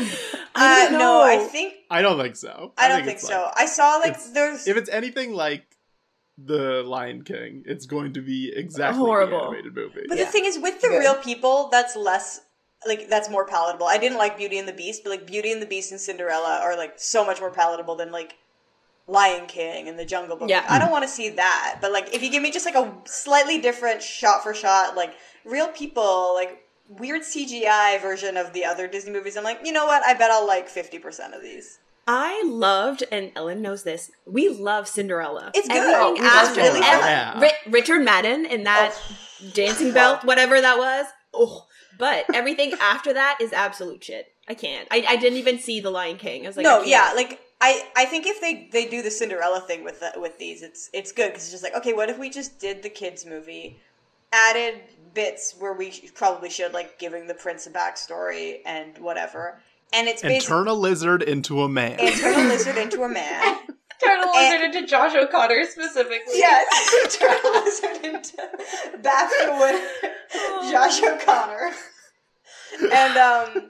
Uh, don't no, know. I think I don't think so. I don't think, it's so. like- I saw like it's- there's if it's anything like the Lion King, it's going to be exactly Horrible. the animated movie. But Yeah. the thing is, with the Good. real people, that's less, like, that's more palatable. I didn't like Beauty and the Beast, but, like, Beauty and the Beast and Cinderella are, like, so much more palatable than, like, Lion King and The Jungle Book. Yeah. I don't want to see that. But, like, if you give me just, like, a slightly different shot-for-shot, like, real people, like, weird C G I version of the other Disney movies, I'm like, you know what? I bet I'll like fifty percent of these. I loved, and Ellen knows this, we love Cinderella. It's good. Everything It's after really ev- fun. Yeah. Ri- Richard Madden in that dancing belt, whatever that was. Oh, but everything after that is absolute shit. I can't. I, I didn't even see The Lion King. I was like, I no, can't. yeah, like I, I think if they, they do the Cinderella thing with the, with these, it's it's good because it's just like, okay, what if we just did the kids movie, added bits where we sh- probably should, like giving the prince a backstory and whatever, and it's And basically turn a lizard into a man. and turn a lizard into a man. Turn a lizard And- into Josh O'Connor specifically. Yes, turn a lizard into BAFTA winner Josh O'Connor, and um,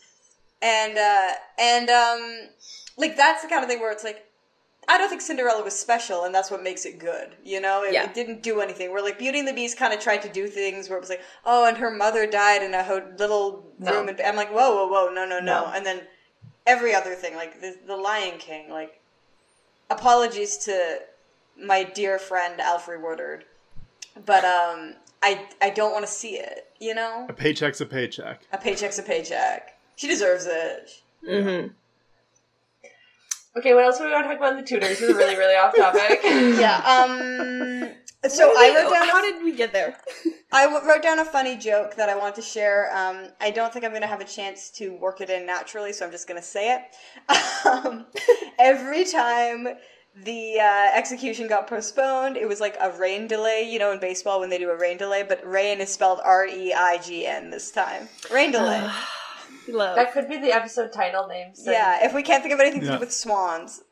and uh, and um, like that's the kind of thing where it's like, I don't think Cinderella was special, and that's what makes it good. You know, it, Yeah. it didn't do anything. Where like Beauty and the Beast kind of tried to do things where it was like, oh, and her mother died in a ho- little No. room, and I'm like, whoa, whoa, whoa, no, no, no, No. and then every other thing, like the, the Lion King, like apologies to my dear friend Alfred Woodard, but um, I I don't want to see it. You know, A paycheck's a paycheck. a paycheck's a paycheck. She deserves it. Mm-hmm. Okay, what else do we want to talk about in the Tudors? We're really, really off topic. Yeah. Um. So Where I did we- wrote down. How a, did we get there? I w- wrote down a funny joke that I want to share. Um. I don't think I'm going to have a chance to work it in naturally, so I'm just going to say it. Um, every time the uh, execution got postponed, it was like a rain delay. You know, in baseball when they do a rain delay, but rain is spelled R E I G N this time. Rain delay. Love. That could be the episode title name. So Yeah, if we can't think of anything to Yeah. do with swans.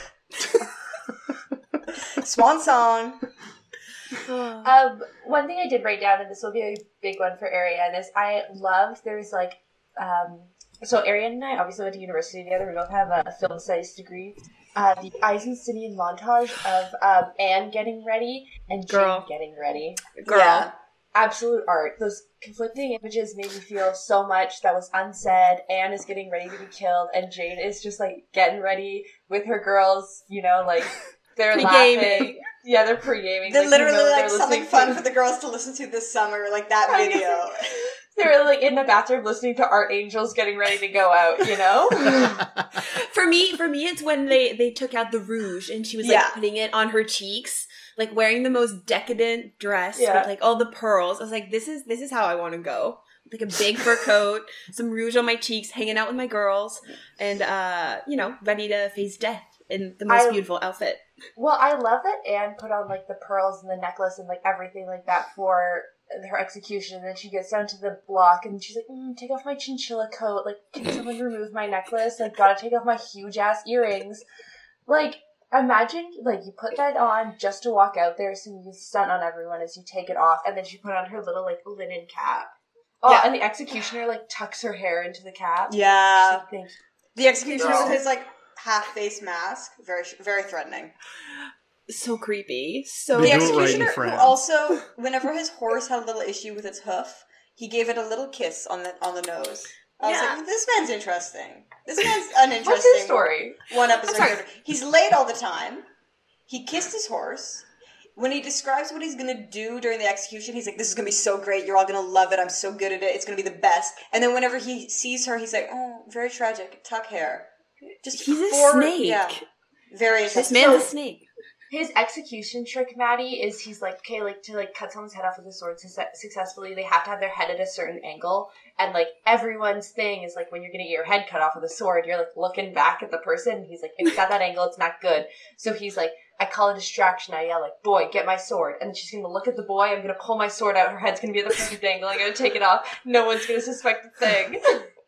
Swan song. Um, one thing I did write down, and this will be a big one for Ariane, is I loved there's like, um, so Ariane and I obviously went to university together. We both have a film studies degree. Uh, the Eisensteinian montage of um, Anne getting ready and Jane Girl. getting ready. Girl. Yeah. Absolute art. Those conflicting images made me feel so much that was unsaid. Anne is getting ready to be killed, and Jane is just like getting ready with her girls. You know, like they're Pre-gaming. laughing. Yeah, they're pre-gaming. They're like, literally you know like they're something listening fun to- for the girls to listen to this summer, like that Right. video. They were like in the bathroom listening to Art Angels getting ready to go out, you know? For me, for me, it's when they, they took out the rouge and she was like Yeah. putting it on her cheeks, like wearing the most decadent dress Yeah. with like all the pearls. I was like, this is this is how I want to go. Like a big fur coat, some rouge on my cheeks, hanging out with my girls, and uh, you know, ready to face death in the most I- beautiful outfit. Well, I love that Anne put on, like, the pearls and the necklace and, like, everything like that for her execution. And then she gets down to the block and she's like, mm, take off my chinchilla coat. Like, can someone remove my necklace? Like, gotta take off my huge-ass earrings. Like, imagine, like, you put that on just to walk out there so you stunt on everyone as you take it off. And then she put on her little, like, linen cap. Oh, Yeah. and the executioner, like, tucks her hair into the cap. Yeah. She's like, thank you. The executioner Girl. with his, like, half-face mask. Very, very threatening. So creepy. So They The do it right in executioner, who France. also, whenever his horse had a little issue with its hoof, he gave it a little kiss on the on the nose. I was Yeah. like, this man's interesting. This man's an interesting What's his story? one episode. sorry. character. He's late all the time. He kissed his horse. When he describes what he's gonna do during the execution, he's like, this is gonna be so great, you're all gonna love it, I'm so good at it, it's gonna be the best. And then whenever he sees her, he's like, oh, very tragic, tuck hair. Just he's a forward- snake. Yeah. Very This interesting. man's So- a snake. His execution trick, Maddie, is he's like, okay, like, to, like, cut someone's head off with a sword suce- successfully, they have to have their head at a certain angle, and, like, everyone's thing is, like, when you're gonna get your head cut off with a sword, you're, like, looking back at the person, and he's like, if it's at that angle, it's not good. So he's like, I call a distraction, I yell, like, boy, get my sword, and then she's gonna look at the boy, I'm gonna pull my sword out, her head's gonna be at the perfect angle, I'm gonna take it off, no one's gonna suspect a thing.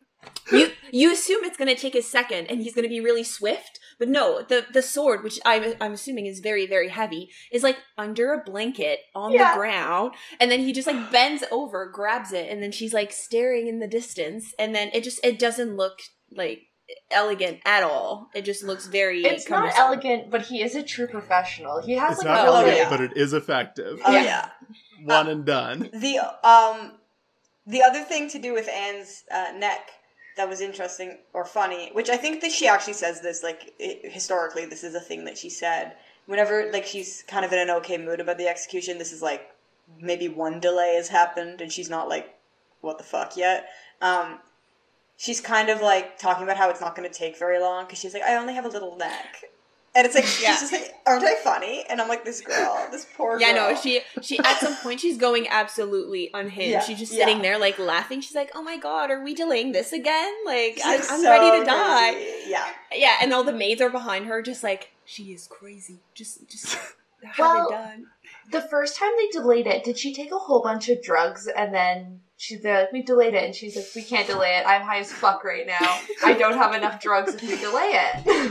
You you assume it's going to take a second and he's going to be really swift, but no, the the sword, which I'm I'm assuming is very very heavy, is like under a blanket on Yeah. the ground, and then he just like bends over, grabs it, and then she's like staring in the distance, and then it just it doesn't look like elegant at all. It just looks very It's not cumbersome. elegant, but he is a true professional. He has, It's like, not a oh, elegant, yeah. but it is effective. Oh, Yeah. yeah. One and done. The um, the other thing to do with Anne's uh, neck that was interesting or funny, which I think that she actually says this, like, i historically, this is a thing that she said. Whenever, like, she's kind of in an okay mood about the execution, this is, like, maybe one delay has happened, and she's not, like, what the fuck yet. Um, she's kind of, like, talking about how it's not going to take very long, because she's like, I only have a little neck. And it's like, Yeah. she's just like, aren't I funny? And I'm like, this girl, this poor girl. Yeah, no, she she at some point she's going absolutely unhinged. Yeah, She's just yeah. sitting there like laughing. She's like, "Oh my god, are we delaying this again? Like, She's, I, like, I'm so ready to die." crazy. Yeah. Yeah, and all the maids are behind her, just like, she is crazy. Just, just have Well- it done. The first time they delayed it, did she take a whole bunch of drugs and then she's they're like, we delayed it, and she's like, we can't delay it. I'm high as fuck right now. I don't have enough drugs if we delay it.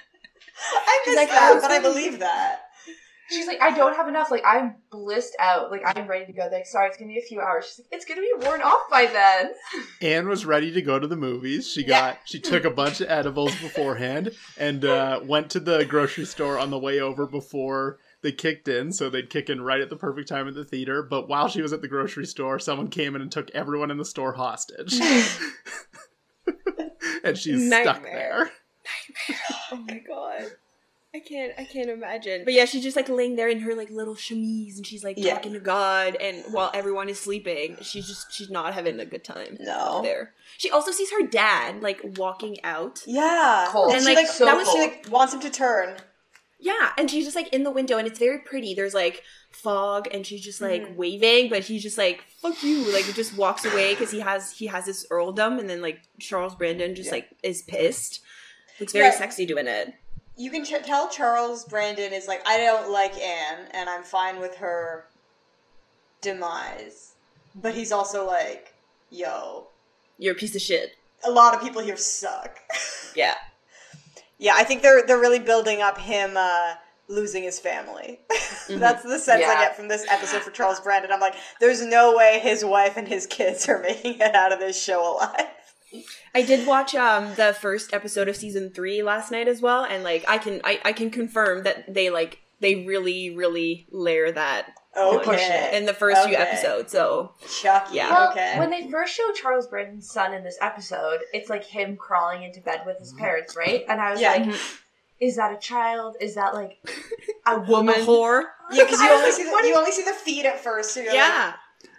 I She's missed like, that, "Oh, but I sorry." believe that. She's like, I don't have enough. Like, I'm blissed out. Like, I'm ready to go. They're like, sorry, it's gonna be a few hours. She's like, it's gonna be worn off by then. Anne was ready to go to the movies. She got she took a bunch of edibles beforehand and uh, went to the grocery store on the way over before they kicked in, so they'd kick in right at the perfect time at the theater. But while she was at the grocery store, someone came in and took everyone in the store hostage. And she's stuck Nightmare. there. Oh my god. I can't I can't imagine. But yeah, she's just like laying there in her like little chemise and she's like Yeah. talking to God, and while everyone is sleeping, she's just she's not having a good time No. there. She also sees her dad like walking out. Yeah. Cold. And, And, she like, like, so that was, she cold. like wants him to turn. Yeah, and she's just like in the window and it's very pretty. There's like fog and she's just like Mhm. waving, but he's just like, fuck you, like just walks away because he has he has this earldom, and then like Charles Brandon just Yeah. like is pissed. Looks very Yeah. sexy doing it. You can ch- tell Charles Brandon is like, I don't like Anne, and I'm fine with her demise. But he's also like, yo, You're a piece of shit. a lot of people here suck. Yeah. Yeah, I think they're they're really building up him uh, losing his family. That's the sense I Yeah. get from this episode for Charles Brandon. I'm like, there's no way his wife and his kids are making it out of this show alive. I did watch um the first episode of season three last night as well, and like I can I, I can confirm that they like they really really layer that Okay. in the first few Okay. episodes. So Chucky. Yeah. Well, Okay. when they first show Charles Brandon's son in this episode, it's like him crawling into bed with his parents, right? And I was Yeah. like, Mhm. is that a child? Is that like a a woman? whore. Yeah, because you I was only like, see the what you is- only see the feet at first. So you're like, Yeah.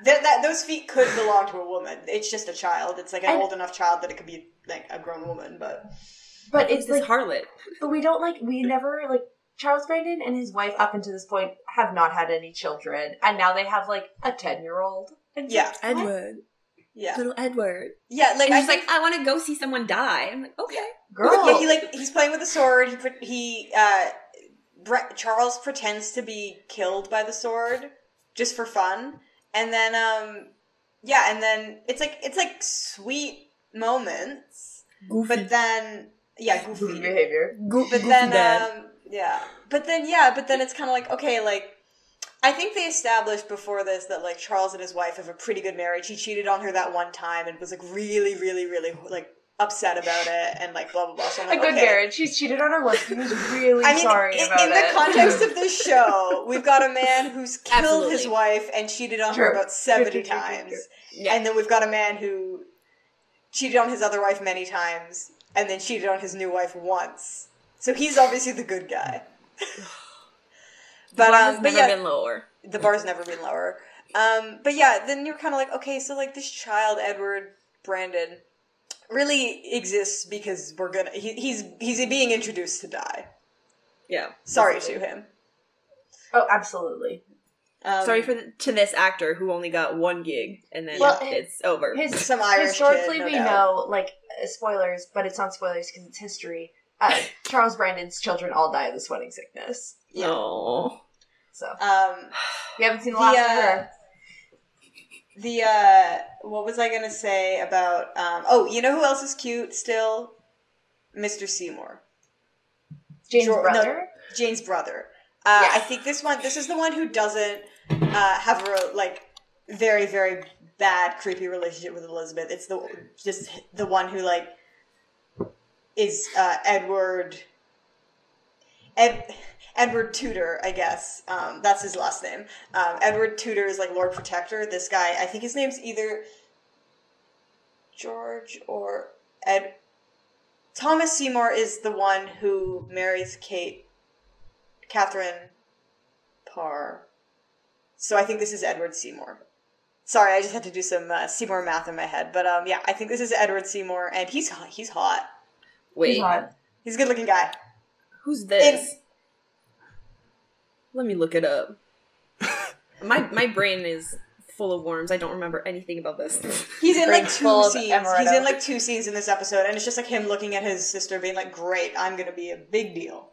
That, that those feet could belong to a woman. It's just a child. It's like an And- old enough child that it could be like a grown woman, but But It's it's this like, harlot. but we don't like, we never, like, Charles Brandon and his wife up until this point have not had any children. And now they have, like, a ten-year-old. And Yeah. it's like, what? Edward. yeah, Little Edward. yeah. Like And I he's think, like, I want to go see someone die. I'm like, okay. Girl. yeah, he like he's playing with a sword. He pre- he uh, Bre- Charles pretends to be killed by the sword just for fun, and then um, yeah, and then it's like it's like sweet moments, Goofy. but then yeah, goofy. Goofy behavior. Go- But goofy then, dad. um, yeah. But then, yeah, but then it's kind of like, okay, like, I think they established before this that, like, Charles and his wife have a pretty good marriage. He cheated on her that one time and was, like, really, really, really, like, upset about it and, like, blah, blah, blah. So I'm like, A good okay. marriage. She's cheated on her once. He was really I mean, sorry in, about in the it. context of this show, we've got a man who's killed his Absolutely. wife and cheated on True. her about seventy True, true, true, times. true. Yeah. And then we've got a man who cheated on his other wife many times and then cheated on his new wife once. So he's obviously the good guy. The but bar um, has but never yeah, been lower. the bar's never been lower. Um, but yeah, then you're kind of like, okay, so like this child, Edward Brandon, really exists because we're gonna. He, he's he's being introduced to die. Yeah. Sorry to him. Oh, absolutely. Um, Sorry for the, to this actor who only got one gig and then Well, it's over. His, some Irish historically, kid, no we doubt. know, like, uh, spoilers, but it's not spoilers because it's history. Uh, Charles Brandon's children all die of the sweating sickness. Yeah. Aw. So, Um, we haven't seen the The, last uh, of her. the uh, what was I gonna say about? Um, oh, you know who else is cute still? Mister Seymour, Jane's Jor- no, brother? Jane's brother. Uh, Yes. I think this one. This is the one who doesn't uh, have a like very very bad creepy relationship with Elizabeth. It's the just the one who like is uh, Edward. Ed, Edward Tudor, I guess. Um, that's his last name. Um, Edward Tudor is like Lord Protector. This guy, I think his name's either George or Ed. Thomas Seymour is the one who marries Kate, Catherine Parr. So I think this is Edward Seymour. Sorry, I just had to do some uh, Seymour math in my head, but um, yeah, I think this is Edward Seymour, and he's he's hot. Wait, He's hot. He's a good-looking guy. who's this? Let me look it up. my my brain is full of worms. I don't remember anything about this. He's in like Brain's two full of scenes. amaretto. He's in like two scenes in this episode, and it's just like him looking at his sister, being like, "Great, I'm gonna be a big deal."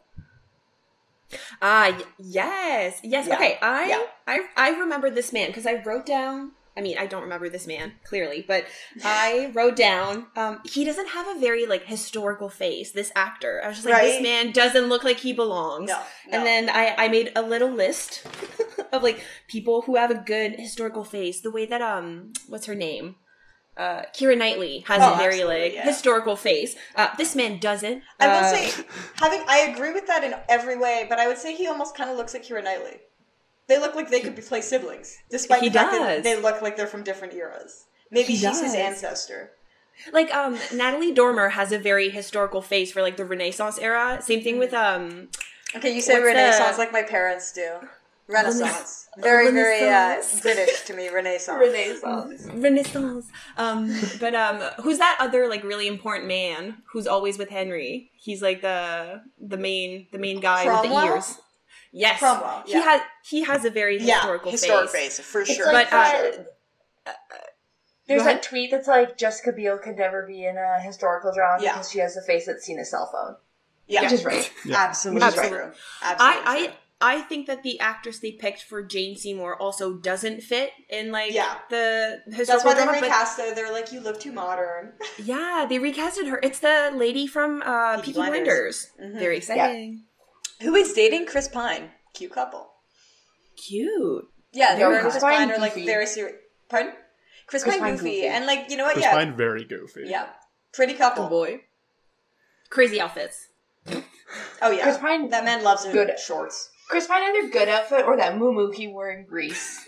Ah, y- yes, yes. Yeah. Okay, I, Yeah. I I remember this man because I wrote down. I mean, I don't remember this man clearly, but I wrote down. Um, he doesn't have a very like historical face. This actor, I was just like, Right. this man doesn't look like he belongs. No, no. And then I I made a little list of like people who have a good historical face. The way that um, what's her name? Uh, Keira Knightley has Oh, a very absolutely, like yeah. historical face. Uh, this man doesn't. I will Uh, say, having I agree with that in every way, but I would say he almost kind of looks like Keira Knightley. They look like they could be play siblings, despite He the fact does. that they look like they're from different eras. Maybe He she's his does. ancestor. Like um Natalie Dormer has a very historical face for like the Renaissance era. Same thing with um Okay, you say What's Renaissance the- like my parents do. Renaissance. Rena- Very, very uh, Renaissance. British to me, Renaissance. Renaissance. Renaissance. Um but um who's that other like really important man who's always with Henry? He's like the the main the main guy with Cromwell? the ears. Yes. Cromwell, He yeah. has he has a very Yeah, historical historic face. face, for It's sure. like But, uh, that- There's Go ahead. that tweet that's like, Jessica Biel could never be in a historical drama Yeah. because she has a face that's seen a cell phone. yeah, Which is right. Yeah. absolutely Absolutely. true. Absolutely I, true. I I think that the actress they picked for Jane Seymour also doesn't fit in like Yeah. the historical That's why they drama, but- recast her. They're like, you look too modern. Yeah, they recasted her. It's the lady from uh, Peaky Peaky Blinders. Blinders. Mhm. Very exciting. Who is dating Chris Pine? Cute couple. Cute. Yeah, Very they're hot. Chris Pine are Goofy. like very serious. Pardon? Chris, Chris Pine, Pine goofy. goofy. and like you know what? Chris yeah, Pine, very goofy. yeah, pretty couple. Oh boy. Crazy outfits. Oh yeah, Chris Pine- that man loves Good. good shorts. Chris Pine either good outfit or that moo he wore in Greece.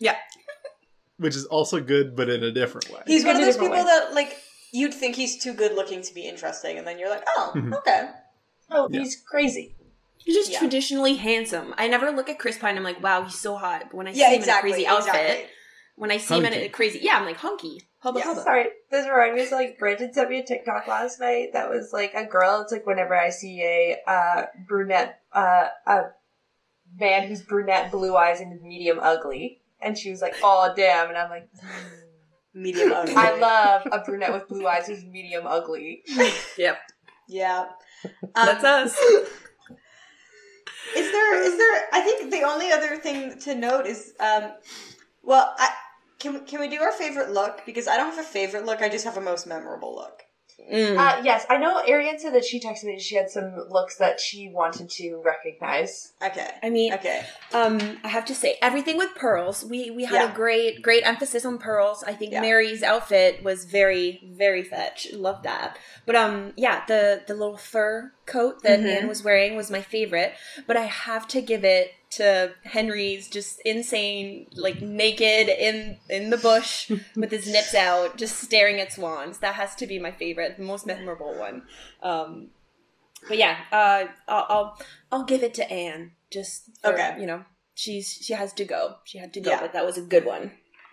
Which is also good, but in a different way. He's Good one of in a those different people way. that like you'd think he's too good looking to be interesting, and then you're like, oh, Mhm. okay. Oh, Yeah. he's crazy. He's just Yeah. traditionally handsome. I never look at Chris Pine and I'm like, wow, he's so hot. But when I Yeah, see him exactly. in a crazy outfit, exactly. When I see him Hunky. at a crazy, yeah, I'm like hunky, hubba Yeah, hubba. Sorry, this reminded me of like Bridget sent me a TikTok last night that was like a girl. It's like whenever I see a uh, brunette, uh, a man who's brunette, blue eyes, and is medium ugly, and she was like, "Oh damn," and I'm like, Medium ugly. I love a brunette with blue eyes who's medium ugly. Yep, Yeah. Um, that's us. Is there, is there, I think the only other thing to note is, um, well, I, can, can we do our favorite look? Because I don't have a favorite look, I just have a most memorable look. Mm. Uh, yes, I know Ariane said that she texted me. She had some looks that she wanted to recognize. Okay. I mean, Okay. um, I have to say, everything with pearls. We we had Yeah. a great great emphasis on pearls. I think Yeah. Mary's outfit was very very fetch. Love that. But um, yeah, the the little fur coat that Mhm. Anne was wearing was my favorite. But I have to give it to Henry's just insane, like naked in in the bush with his nips out, just staring at swans. That has to be my favorite, the most memorable one. Um, but yeah, uh, I'll, I'll I'll give it to Anne. Just for, Okay. you know, she's she has to go. She had to go, Yeah. but that was a good one.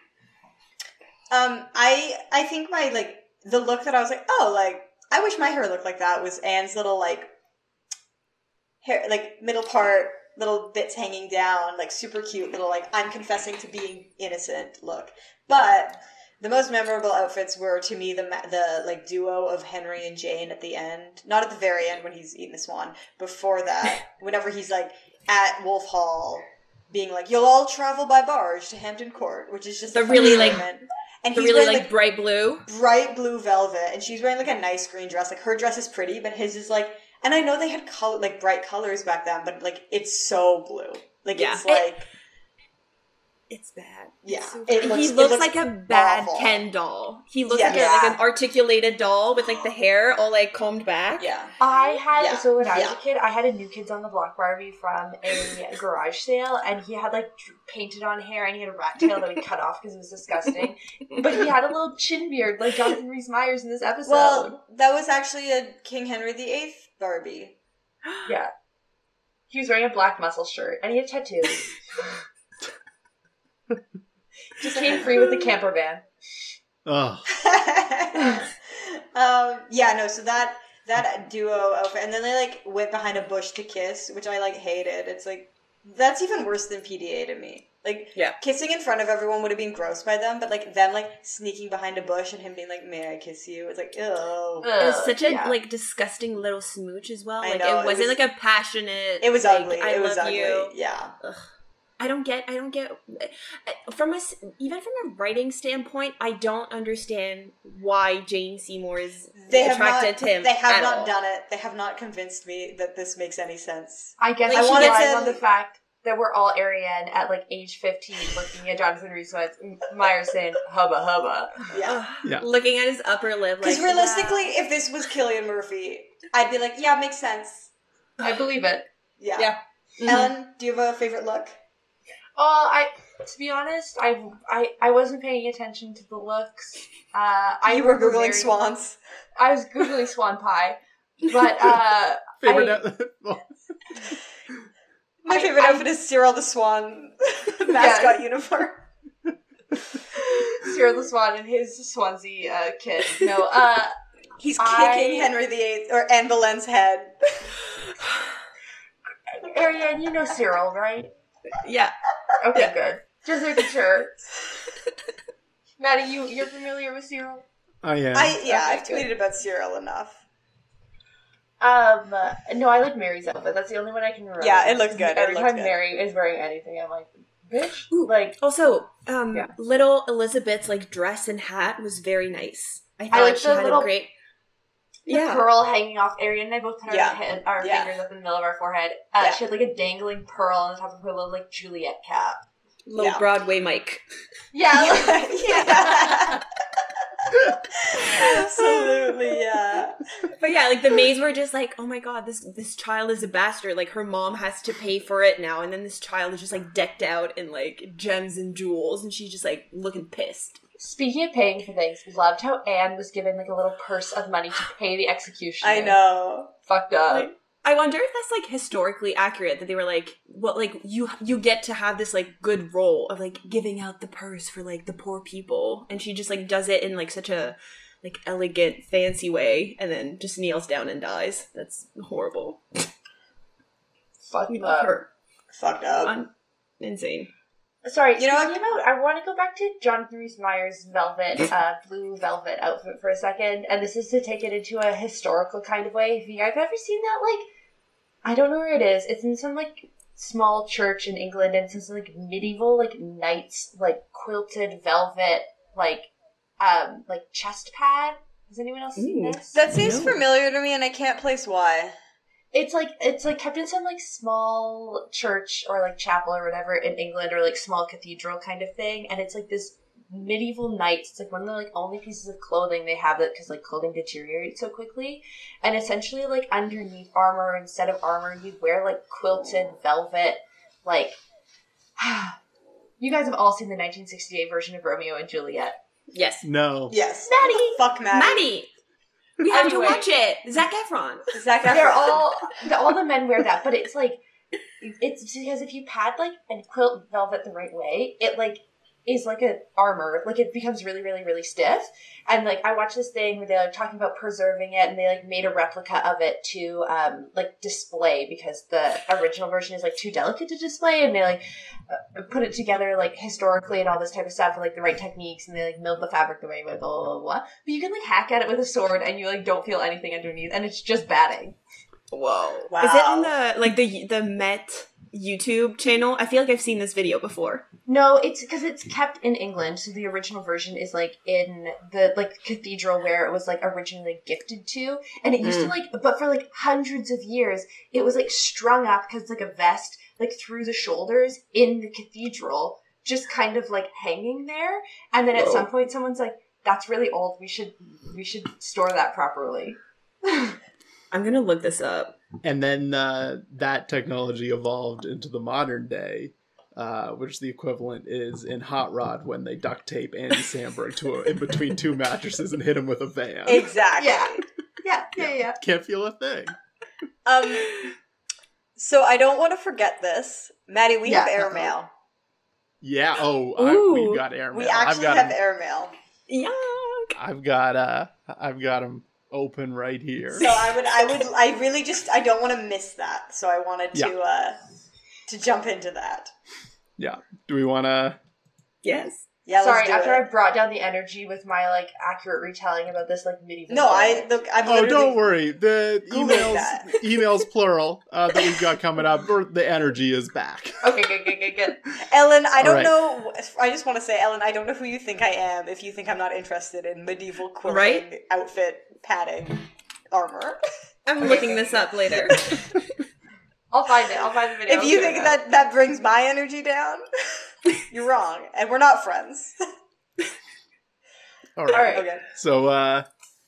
Um, I, I think my, like, the look that I was like, oh, like, I wish my hair looked like that was Anne's little, like, hair, like, middle part, little bits hanging down, like, super cute little, like, I'm confessing to being innocent look. But the most memorable outfits were, to me, the, ma- the like, duo of Henry and Jane at the end. Not at the very end when he's eating the swan. Before that, whenever he's, like, at Wolf Hall, being like, you'll all travel by barge to Hampton Court, which is just The a funny really, like, moment. And The he's really wearing, like bright blue. bright blue velvet, and she's wearing like a nice green dress. Like her dress is pretty, but his is like, and I know they had color, like bright colors back then, but like it's so blue. Like Yeah. it's like, It's bad. yeah, It's so it bad. looks- he it looks, looks like a bad awful. Ken doll. He looks Yeah. like, a, like Yeah. an articulated doll with like the hair all like combed back. yeah, I had, Yeah, so when I was yeah. a kid, I had a New Kids on the Block Barbie from a garage sale, and he had like dr- painted on hair, and he had a rat tail that we cut off because it was disgusting. But he had a little chin beard like Jonathan Rhys Meyers in this episode. Well, that was actually a King Henry the Eighth Barbie. yeah. He was wearing a black muscle shirt, and he had tattoos. Just came free with the camper van. Ugh. um, yeah, no, so that that duo outfit, and then they like went behind a bush to kiss, which I like hated. It's like that's even worse than P D A to me. Like, Yeah. kissing in front of everyone would have been gross by them, but like them like sneaking behind a bush and him being like, "May I kiss you?" It's like, ew. It was Ugh, such a yeah. like disgusting little smooch as well. I Like know, it it wasn't was- like a passionate. It was like, ugly. I it was love ugly. you. Yeah. I don't get. I don't get. From a s- even from a writing standpoint, I don't understand why Jane Seymour is They have attracted not. to him. They have at not all. done it. They have not convinced me that this makes any sense. I guess Like, I she want to gets rely in- on the fact that we're all Ariane at like age fifteen looking at Jonathan Rhys Meyers saying hubba hubba. Yeah. Ugh, Yeah. Looking at his upper lip. Because Like, realistically, wow. if this was Cillian Murphy, I'd be like, yeah, makes sense. I believe it. Yeah. Yeah. Mhm. Ellen, do you have a favorite look? Oh, I to be honest, I I, I wasn't paying attention to the looks. Uh, I you were remember googling very- swans. I was googling swan pie, but uh, Favorite. I- out- well, My I- favorite I- outfit is Cyril the Swan mascot uniform. Cyril the Swan and his Swansea uh, kid. No, uh, He's I- kicking Henry the Eighth or Anne Boleyn's head. Ariane, you know Cyril, right? Yeah. Okay, good. Just making sure. Maddie, you you're familiar with Cyril? I am. I yeah, Okay, I've good. tweeted about Cyril enough. Um, uh, no, I like Mary's outfit. That's the only one I can remember. Yeah, it looked good. It Every looked time good. Mary is wearing anything, I'm like, bitch. Ooh. Like, Also, um, Yeah. little Elizabeth's like dress and hat was very nice. I thought like she the had little- a great. the Yeah. pearl hanging off. Ariane and I both put our, Yeah. head, our Yeah. fingers up in the middle of our forehead. Uh, Yeah. She had like a dangling pearl on the top of her little like Juliet cap. Little Yeah. Broadway Mike. Yeah. yeah. Absolutely, yeah. But yeah, like the maids were just like, "Oh my god, this this child is a bastard. Like her mom has to pay for it now, and then this child is just like decked out in like gems and jewels, and she's just like looking pissed." Speaking of paying for things, loved how Anne was given like a little purse of money to pay the executioner. I know. Fucked up. Like, I wonder if that's like historically accurate, that they were like, well, like you you get to have this like good role of like giving out the purse for like the poor people, and she just like does it in like such a like elegant, fancy way, and then just kneels down and dies. That's horrible. Fuck We love up. her. Fucked up. Un- insane. Sorry, You know speaking about, I want to go back to Jonathan Rhys-Meyers' velvet, uh, blue velvet outfit for a second, and this is to take it into a historical kind of way. Have you guys ever seen that, like, I don't know where it is, it's in some, like, small church in England, and it's some, like, medieval, like, knights, like, quilted velvet, like, um, like, chest pad? Has anyone else seen Ooh. this? That seems No. familiar to me, and I can't place why. It's like it's like kept in some like small church or like chapel or whatever in England, or like small cathedral kind of thing, and it's like this medieval knights. It's like one of the like only pieces of clothing they have, that because like clothing deteriorates so quickly, and essentially like underneath armor, instead of armor, you'd wear like quilted velvet. Like you guys have all seen the nineteen sixty-eight version of Romeo and Juliet. Yes. No. Yes. Maddie! Fuck Maddie. Maddie! We have Anyway. to watch it! Zac Efron. Zac Efron. They're all the, all the men wear that, but it's like it's because if you pad like and quilt velvet the right way, it like is like a armor. Like it becomes really, really, really stiff. And like I watched this thing where they're like talking about preserving it, and they like made a replica of it to um like display, because the original version is like too delicate to display, and they like uh, put it together like historically and all this type of stuff, and like the right techniques, and they like milled the fabric the right way, blah blah blah blah. But you can like hack at it with a sword, and you like don't feel anything underneath, and it's just batting. Whoa. Wow. Is it on the, like, the the Met YouTube channel? I feel like I've seen this video before. No, it's because it's kept in England, so the original version is like in the like cathedral where it was like originally gifted to, and it used Mm. to like, but for like hundreds of years, it was like strung up because it's like a vest, like through the shoulders in the cathedral, just kind of like hanging there, and then at Whoa. some point, someone's like, "That's really old. We should we should store that properly." I'm gonna look this up. And then uh, that technology evolved into the modern day, uh, which the equivalent is in Hot Rod when they duct tape Andy Samberg to a, in between two mattresses and hit him with a van. Exactly. Yeah. Yeah, yeah, yeah. Can't feel a thing. Um. So I don't want to forget this, Maddie. We Yeah. have airmail. Yeah. Oh, I, Ooh. we've got airmail. We I've actually got have 'em- airmail. Yuck. I've got uh, I've got them open right here. So I would, I would, I really just, I don't want to miss that. So I wanted to, Yeah. uh, to jump into that. Yeah. Do we want to? Yes. Yeah. Sorry, let's do after it. I brought down the energy with my like accurate retelling about this like medieval. No, I story. look. I'm Oh, literally. don't worry. The Googling emails, that. emails plural uh, that we've got coming up. Or the energy is back. Okay, good, good, good, good. Ellen, I don't All right. know. I just want to say, Ellen, I don't know who you think I am. If you think I'm not interested in medieval quilting, Right? outfit, padding, armor. I'm looking this up later. I'll find it. I'll find the video. If you I'll think figure it out. that that brings my energy down, you're wrong, and we're not friends. All right. All right. Okay. So uh,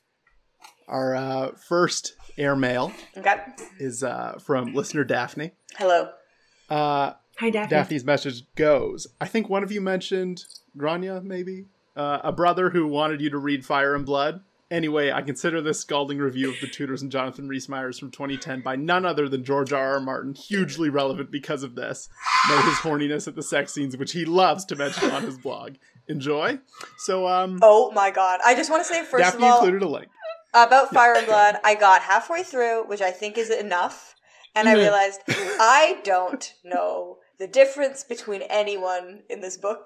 our uh, first airmail Okay. is uh, from listener Daphne. Hello. Uh, Hi, Daphne. Daphne's message goes, I think one of you mentioned, Grania, maybe? Uh, a brother who wanted you to read Fire and Blood. Anyway, I consider this scalding review of The Tudors and Jonathan Rhys-Meyers from twenty ten by none other than George R. R. Martin hugely relevant because of this. Note his horniness at the sex scenes, which he loves to mention on his blog. Enjoy. So, um, Oh my god. I just want to say, first Daphne of all, included a link. about Fire and Blood, I got halfway through, which I think is enough, and I Mhm. realized I don't know the difference between anyone in this book.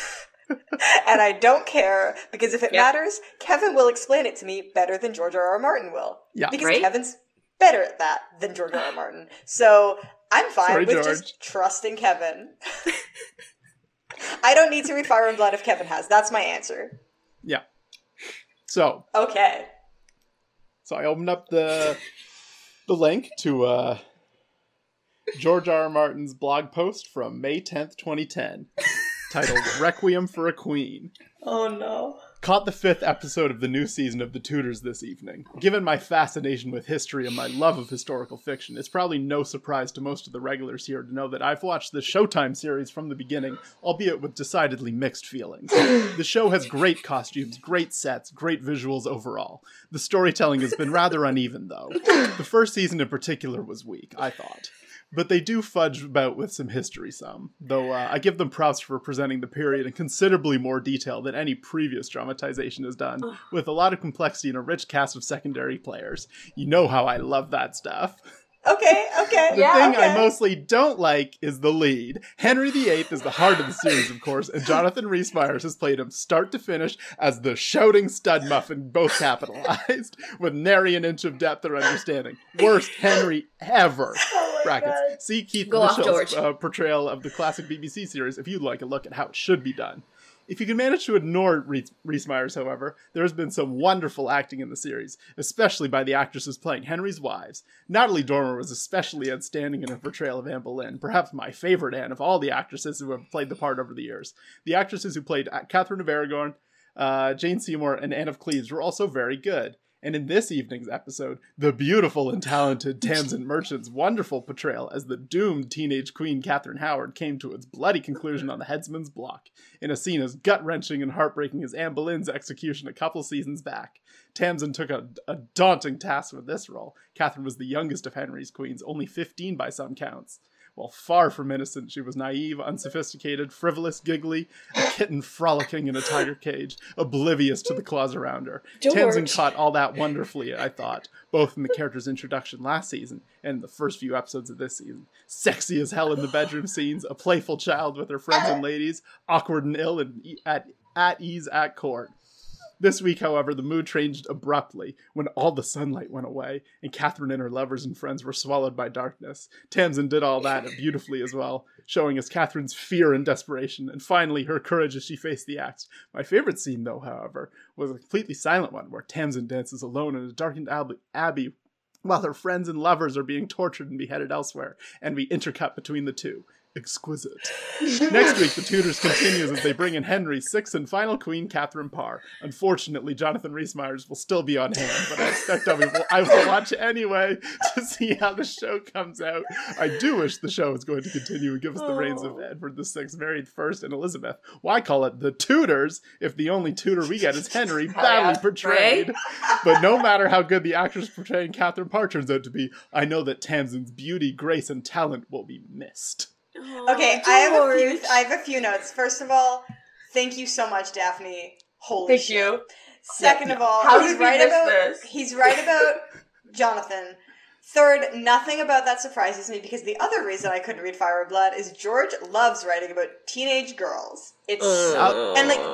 And I don't care, because if it Yep. matters, Kevin will explain it to me better than George R. R. Martin will. Yeah. Because Right? Kevin's better at that than George R. R. Martin. So I'm fine Sorry, with George. just trusting Kevin. I don't need to read Fire and Blood if Kevin has. That's my answer. Yeah. So, Okay. So I opened up the the link to uh, George R. R. Martin's blog post from May tenth, twenty ten, titled "Requiem for a Queen." Oh no. Caught the fifth episode of the new season of The Tudors this evening. Given my fascination with history and my love of historical fiction, it's probably no surprise to most of the regulars here to know that I've watched the Showtime series from the beginning, albeit with decidedly mixed feelings. The show has great costumes, great sets, great visuals overall. The storytelling has been rather uneven, though. The first season in particular was weak, I thought. But they do fudge about with some history some, though uh, I give them props for presenting the period in considerably more detail than any previous dramatization has done, with a lot of complexity and a rich cast of secondary players. You know how I love that stuff. Okay, okay. The yeah, thing okay. I mostly don't like is the lead. Henry the Eighth is the heart of the series, of course, and Jonathan Rhys-Meyers has played him start to finish as the shouting stud muffin, both capitalized, with nary an inch of depth or understanding. Worst Henry ever. Oh Brackets. God. See Keith Go off, Mitchell's George. uh, portrayal of the classic B B C series if you'd like a look at how it should be done. If you can manage to ignore Rhys- Rhys-Meyers, however, there has been some wonderful acting in the series, especially by the actresses playing Henry's wives. Natalie Dormer was especially outstanding in her portrayal of Anne Boleyn, perhaps my favorite Anne of all the actresses who have played the part over the years. The actresses who played Catherine of Aragon, uh, Jane Seymour, and Anne of Cleves were also very good. And in this evening's episode, the beautiful and talented Tamsin Merchant's wonderful portrayal as the doomed teenage queen Catherine Howard came to its bloody conclusion on the headsman's block, in a scene as gut-wrenching and heartbreaking as Anne Boleyn's execution a couple seasons back. Tamsin took a, a daunting task with this role. Catherine was the youngest of Henry's queens, only fifteen by some counts. While far from innocent, she was naive, unsophisticated, frivolous, giggly, a kitten frolicking in a tiger cage, oblivious to the claws around her. George. Tamsin caught all that wonderfully, I thought, both in the character's introduction last season and in the first few episodes of this season. Sexy as hell in the bedroom scenes, a playful child with her friends and ladies, awkward and ill and e- at, at ease at court. This week, however, the mood changed abruptly when all the sunlight went away and Catherine and her lovers and friends were swallowed by darkness. Tamsin did all that beautifully as well, showing us Catherine's fear and desperation, and finally her courage as she faced the axe. My favorite scene, though, however, was a completely silent one where Tamsin dances alone in a darkened ab- abbey while her friends and lovers are being tortured and beheaded elsewhere, and we intercut between the two. Exquisite. Next week, the Tudors continues as they bring in Henry's sixth and final queen, Catherine Parr. Unfortunately, Jonathan Rhys-Meyers will still be on hand, but I expect I will, I will watch anyway to see how the show comes out. I do wish the show is going to continue and give us the reigns of Edward the Sixth, married first, and Elizabeth. Why call it the Tudors if the only Tudor we get is Henry, badly yeah, portrayed? But no matter how good the actress portraying Catherine Parr turns out to be, I know that Tamsin's beauty, grace, and talent will be missed. Okay, I have a few. I have a few notes. First of all, thank you so much, Daphne. Holy Thank shit. you. Second Yeah, of all, How he's did we right miss about this? he's right about Jonathan. Third, nothing about that surprises me because the other reason I couldn't read Fire and Blood is George loves writing about teenage girls. It's so, and like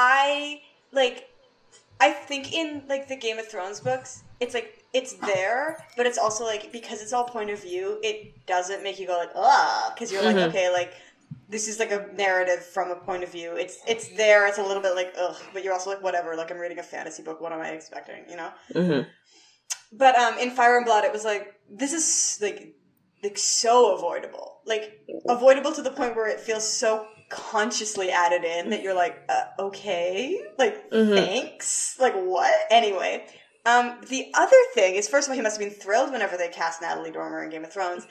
I like I think in like the Game of Thrones books, it's like it's there, but it's also like because it's all point of view, it doesn't make you go like ah because you're like Mhm. okay like this is like a narrative from a point of view. It's it's there. It's a little bit like ugh, but you're also like whatever. Like I'm reading a fantasy book. What am I expecting? You know. Mm-hmm. But um, in Fire and Blood, it was like this is like like so avoidable, like avoidable to the point where it feels so consciously added in that you're like uh, okay, like Mhm. thanks, like what? Anyway, um, the other thing is first of all, he must have been thrilled whenever they cast Natalie Dormer in Game of Thrones.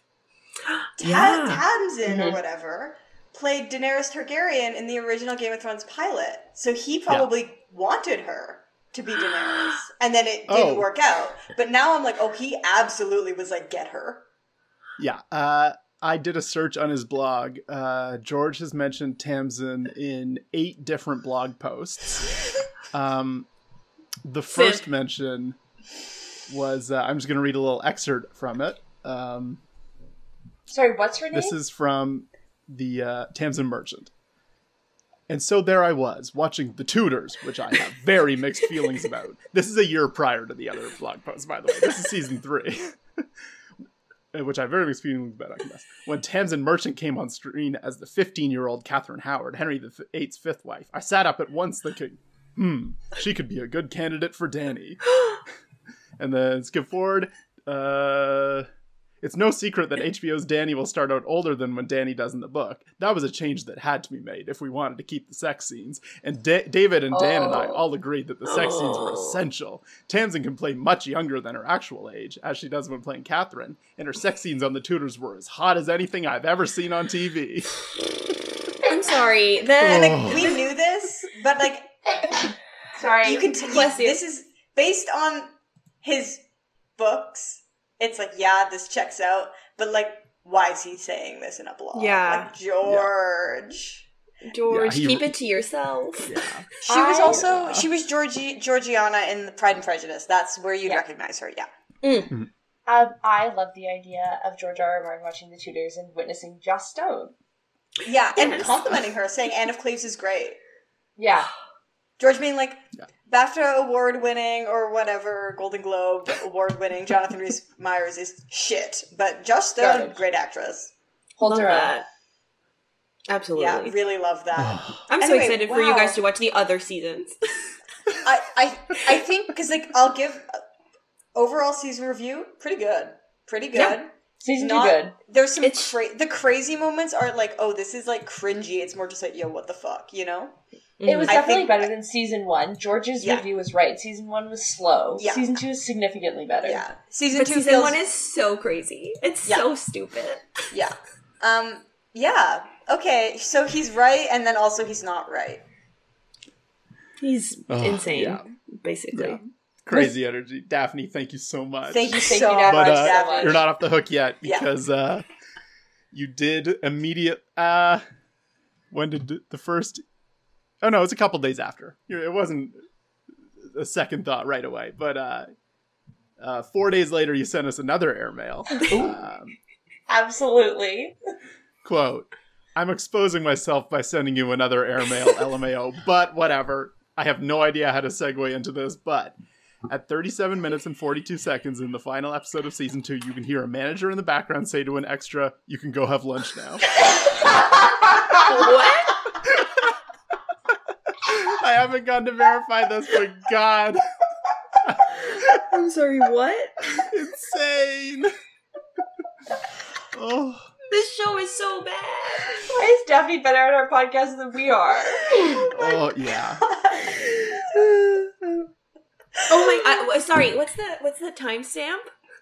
Ta- Yeah. Tamsin or Mhm. whatever played Daenerys Targaryen in the original Game of Thrones pilot, so he probably wanted her to be Daenerys, and then it didn't Oh. work out. But now I'm like, oh, he absolutely was like, get her. Yeah, uh, I did a search on his blog. Uh, George has mentioned Tamsin in eight different blog posts. Um, the first mention was, uh, I'm just going to read a little excerpt from it. Um, Sorry, what's her name? this is from the uh, Tamsin Merchant. And so there I was, watching The Tudors, which I have very mixed feelings about. This is a year prior to the other blog post, by the way. This is season three. Which I have very mixed feelings about, I confess. When Tamsin Merchant came on screen as the fifteen-year-old Catherine Howard, Henry the Eighth's fifth wife, I sat up at once thinking, hmm, she could be a good candidate for Dany. And then skip forward. Uh, It's no secret that H B O's Danny will start out older than when Danny does in the book. That was a change that had to be made if we wanted to keep the sex scenes. And da- David and Dan Oh. and I all agreed that the sex scenes were Oh. essential. Tamsin can play much younger than her actual age, as she does when playing Catherine, and her sex scenes on the Tudors were as hot as anything I've ever seen on T V. I'm sorry. The And Oh. like we knew this, but like Sorry. you can t- Bless you. this is based on his books. It's like, yeah, this checks out, but like, why is he saying this in a blog? Yeah. Like, George. George, Yeah, he- keep it to yourself. Yeah. She was I- also she was Georgie Georgiana in the Pride and Prejudice. That's where you'd Yeah. recognize her. Yeah. Mm. Um, I love the idea of George R. R. Martin watching The Tudors and witnessing Joss Stone. Yeah, and Yes. complimenting her, saying Anne of Cleves is great. Yeah. George being like, Yeah. BAFTA award winning or whatever, Golden Globe award winning Jonathan Rhys Meyers is shit. But Joss Stone, Garbage. great actress. Holds Love her own. that. Absolutely. Yeah, really love that. I'm so Anyway, excited for you wow. guys to watch the other seasons. I, I I think because like I'll give uh, overall season review pretty good, pretty good. Yeah. Season Not- two good. There's some It's- cra- the crazy moments aren't like, oh, this is like cringy. It's more just like, yo, what the fuck, you know? It was I definitely think- better than season one. George's Yeah. review was right. Season one was slow. Yeah. Season two is significantly better. Yeah, season But two season feels one is so crazy. It's Yeah. so stupid. yeah, um, yeah. Okay, so he's right, and then also he's not right. He's Oh, insane, yeah. basically. Yeah. Crazy energy. Daphne, thank you so much. Thank you Thank so you, Daphne. much, But uh, Daphne. you're not off the hook yet Yeah. because uh, you did immediate. Uh, when did the first? Oh no, it's a couple days after. It wasn't a second thought right away, but uh, uh, four days later, you sent us another airmail. Um, Absolutely. quote: "I'm exposing myself by sending you another airmail, L M A O, but whatever. I have no idea how to segue into this, but." At thirty-seven minutes and forty-two seconds in the final episode of season two, you can hear a manager in the background say to an extra, "You can go have lunch now." What? I haven't gone to verify this, but God, I'm sorry, what? insane. Oh, This show is so bad. Why is Daphne better at our podcast than we are? oh yeah. Oh my! I, w- sorry. What's the what's the timestamp?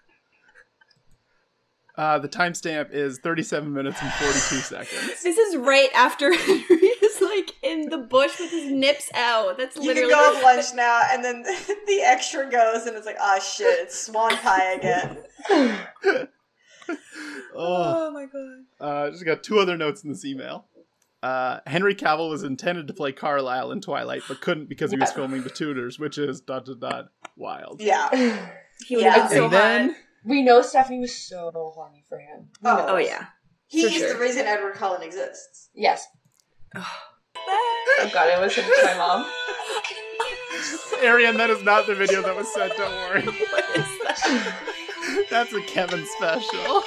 Uh, the timestamp is thirty-seven minutes and forty-two seconds. This is right after Henry is like in the bush with his nips out. That's You can literally. go have lunch now, and then the extra goes, and it's like, ah, shit, it's swan pie again. Oh, Oh my god. uh, just got two other notes in this email. Uh, Henry Cavill was intended to play Carlisle in Twilight, but couldn't because he was Yeah. filming The Tudors, which is dot dot dot wild. Yeah. He would Yeah. have been so And then hot. We know Stephanie was so horny for him. We Oh. know Oh this. yeah. He For is sure. the reason Edward Cullen exists. Yes. Oh god, I was sent to my mom. Arian, that is not the video that was sent, don't worry. What is that? That's a Kevin special.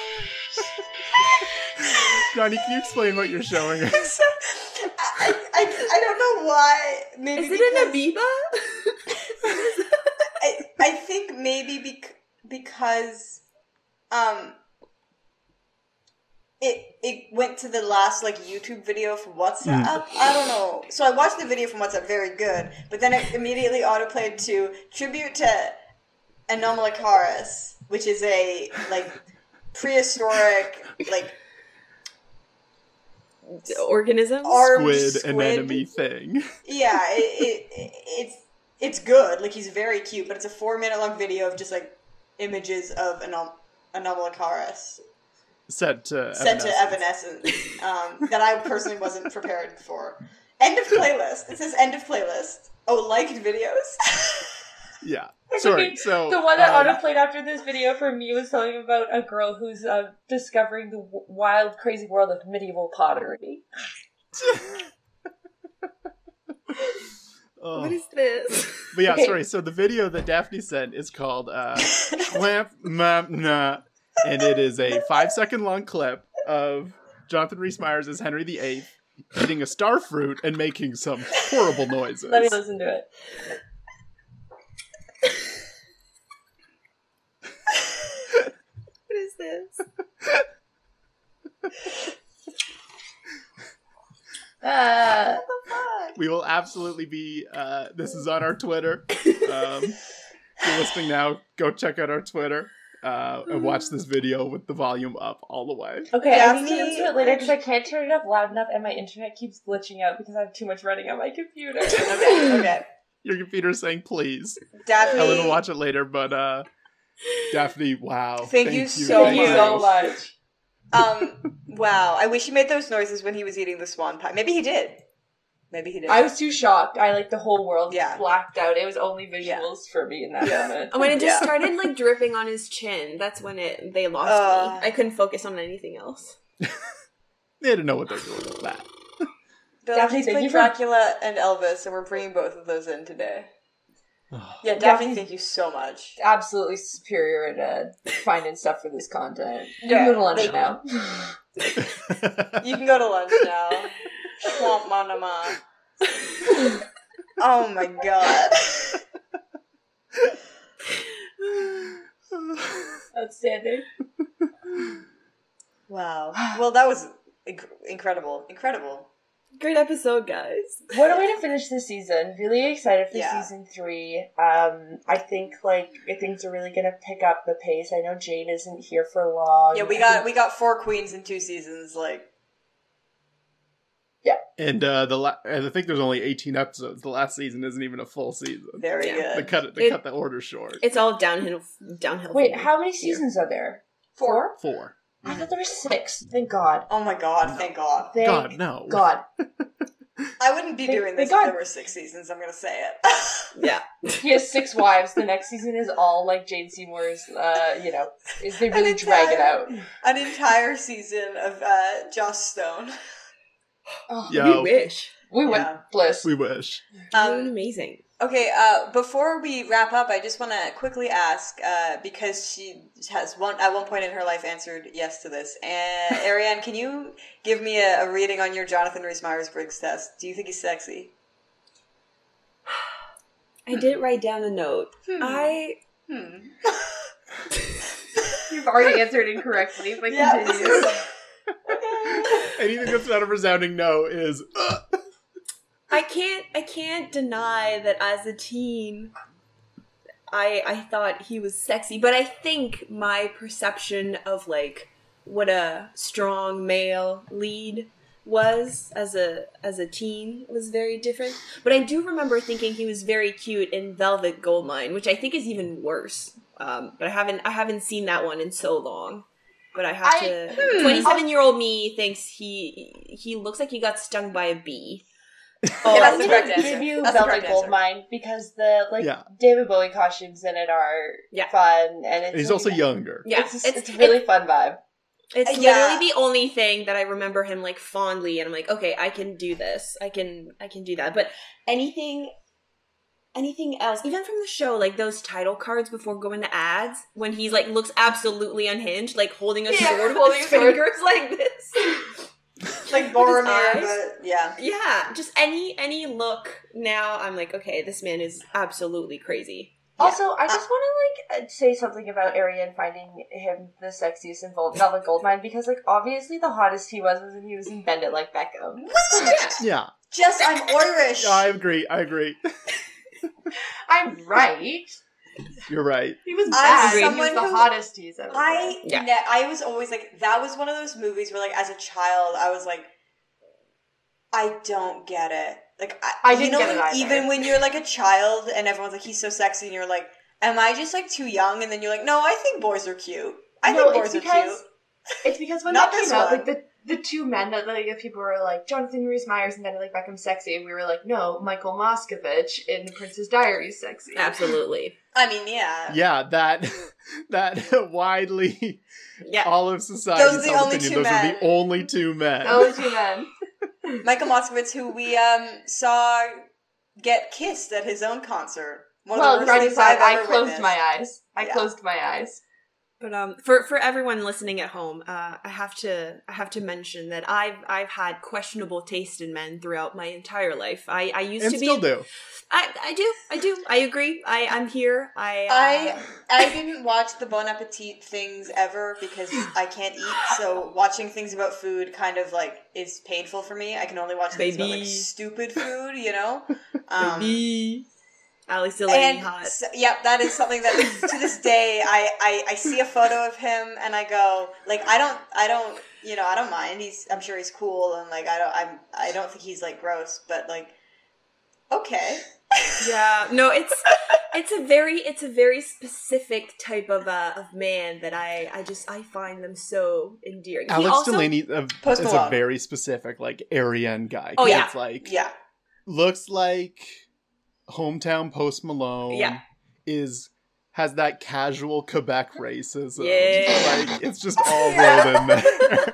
Johnny, can you explain what you're showing us? I, I, I don't know why. Maybe Is it an because- amoeba? I, I think maybe bec- because um it it went to the last like YouTube video from WhatsApp. Mm. I don't know. So I watched the video from WhatsApp, very good, but then it immediately autoplayed to tribute to Anomalocaris, which is a like prehistoric like Organisms? armed Squid, squid. anemone thing. Yeah, it, it, it's it's good. Like he's very cute, but it's a four minute long video of just like images of Anom- Anomalocaris Set to sent to Evanescence. Evanescence um, that I personally wasn't prepared for. End of playlist. It says end of playlist. Oh, liked videos. Yeah. Sorry. Okay, So the one that um, autoplayed after this video for me was telling about a girl who's uh, discovering the w- wild, crazy world of medieval pottery. oh. What is this? But yeah, Okay. sorry. So the video that Daphne sent is called uh, Schwamp Ma Na, and it is a five second long clip of Jonathan Rhys Meyers as Henry the Eighth eating a star fruit and making some horrible noises. Let me listen to it. What is this. Uh, We will absolutely be. Uh, this is on our Twitter. Um, if you're listening now, go check out our Twitter uh, and watch this video with the volume up all the way. okay, Yeah, I need to me- listen to it later because I can't turn it up loud enough and my internet keeps glitching out because I have too much running on my computer. Okay, okay. Your computer's saying please. Daphne, Ellen will watch it later, but uh, Daphne, wow. Thank you so Thank you so much. um, wow. I wish he made those noises when he was eating the swan pie. Maybe he did. Maybe he did. I was too shocked. I like the whole world Yeah. blacked out. It was only visuals Yeah. for me in that Yeah. moment. And when it just Yeah. started like dripping on his chin, that's when it they lost Uh. me. I couldn't focus on anything else. They didn't know what they're doing with that. Bill, Daphne, he's thank played you for- Dracula and Elvis, and we're bringing both of those in today. Yeah, Daphne, Daphne- thank you so much. Absolutely superior at uh, finding stuff for this content. You Yeah. can go to lunch now. You can go to lunch now. Swamp manama. Oh my god. Outstanding. Wow. Well, that was inc- incredible. Incredible. Great episode, guys. What a way to finish the season. Really excited for Yeah. season three. Um, I think like things are really gonna pick up the pace. I know Jade isn't here for long. Yeah, we I got think- we got four queens in two seasons. Like, And uh, the la- and I think there's only eighteen episodes. The last season isn't even a full season. very Yeah. They good. cut it. They It- cut the order short. It's all downhill downhill. Wait, from how many here. seasons are there? Four. Four. I thought there were six. Thank God. Oh my god! Thank God. Thank God, no. God. I wouldn't be Thank- doing thank this if God. there were six seasons. I'm gonna say it. Yeah. He has six wives. The next season is all like Jane Seymour's. Uh, you know, is they really An drag it entire- out. An entire season of uh, Joss Stone. Oh, Yo, We wish. we went Yeah. bliss. we wish. Um, Um, amazing. Okay, uh, before we wrap up, I just want to quickly ask, uh, because she has one at one point in her life answered yes to this. And Ariane, can you give me a, a reading on your Jonathan Rhys Myers-Briggs test? Do you think he's sexy? I did write down a note. Hmm. I Hmm. You've already answered incorrectly, but Yeah. continue. Anything that's not a resounding no is. Uh. I can't I can't deny that as a teen I I thought he was sexy, but I think my perception of like what a strong male lead was as a as a teen was very different. But I do remember thinking he was very cute in Velvet Goldmine, which I think is even worse. Um, but I haven't I haven't seen that one in so long. But I have I- to. hmm. Twenty-seven-year-old me thinks he he looks like he got stung by a bee. Oh, Yeah, that's I'm the gonna correct answer. give you That's the Velvet correct answer. Goldmine because the like Yeah. David Bowie costumes in it are Yeah. fun, and it's And he's like- also younger. Yeah, It's, a, it's, a really fun vibe. It's Uh, yeah. literally the only thing that I remember him like fondly, and I'm like, okay, I can do this. I can, I can do that. But anything, anything else, even from the show, like those title cards before going to ads, when he's like looks absolutely unhinged, like holding a Yeah, sword with holding his a sword. fingers like this. Like Boromir, eyes. but yeah. Yeah, just any any look. Now I'm like, okay, this man is absolutely crazy. Also, I just want to like uh, say something about Arian finding him the sexiest in Vol- Velvet Goldmine because like obviously the hottest he was was when he was in Bend It Like Beckham. Yeah. Yeah. Jess, I'm Irish. No, I agree. I agree. I'm right. You're right. He was I'm bad. He was someone the who- hottest he's ever I been. Yeah. ne- I was always like, that was one of those movies where, like, as a child, I was like, I don't get it. Like, I, I you didn't know, get it when- either. even when you're like a child and everyone's like, he's so sexy, and you're like, am I just like too young? And then you're like, no, I think boys are cute. I No, think it's boys are because- cute. It's because when Not that this came out, one. like the the two men that like if people were like Jonathan Rhys Myers and Bend It Like Beckham sexy, and we were like, no, Michael Moskovich in The Princess Diaries sexy. Absolutely. I mean, yeah. Yeah, that that widely Yeah. all of society. Those are the only two those are men. the only two men. Those two men. Michael Moskowitz, who we um saw get kissed at his own concert. One Well, of the worst right things aside, I've I ever closed witnessed. my eyes. I Yeah. closed my eyes. But um, for for everyone listening at home, uh, I have to I have to mention that I've I've had questionable taste in men throughout my entire life. I, I used And to still be. do. I I do I do I agree. I I'm here. I uh, I I didn't watch the Bon Appetit things ever because I can't eat. So watching things about food kind of like is painful for me. I can only watch things about like Baby. stupid food, you know. Um, Baby. Alex Delaney and hot. so, yeah, that is something that to this day I, I I see a photo of him and I go like I don't I don't you know I don't mind. He's I'm sure he's cool and like I don't I'm I don't think he's like gross, but like okay. Yeah, no, it's it's a very it's a very specific type of uh, of man that I I just I find them so endearing. He Alex also- Delaney uh, Post is a Malone. very specific, like, Aryan guy. Oh, yeah. It's like, Yeah. looks like hometown Post Malone. Yeah. Is has that casual Quebec racism. Yeah. Like, it's just all rolled in there.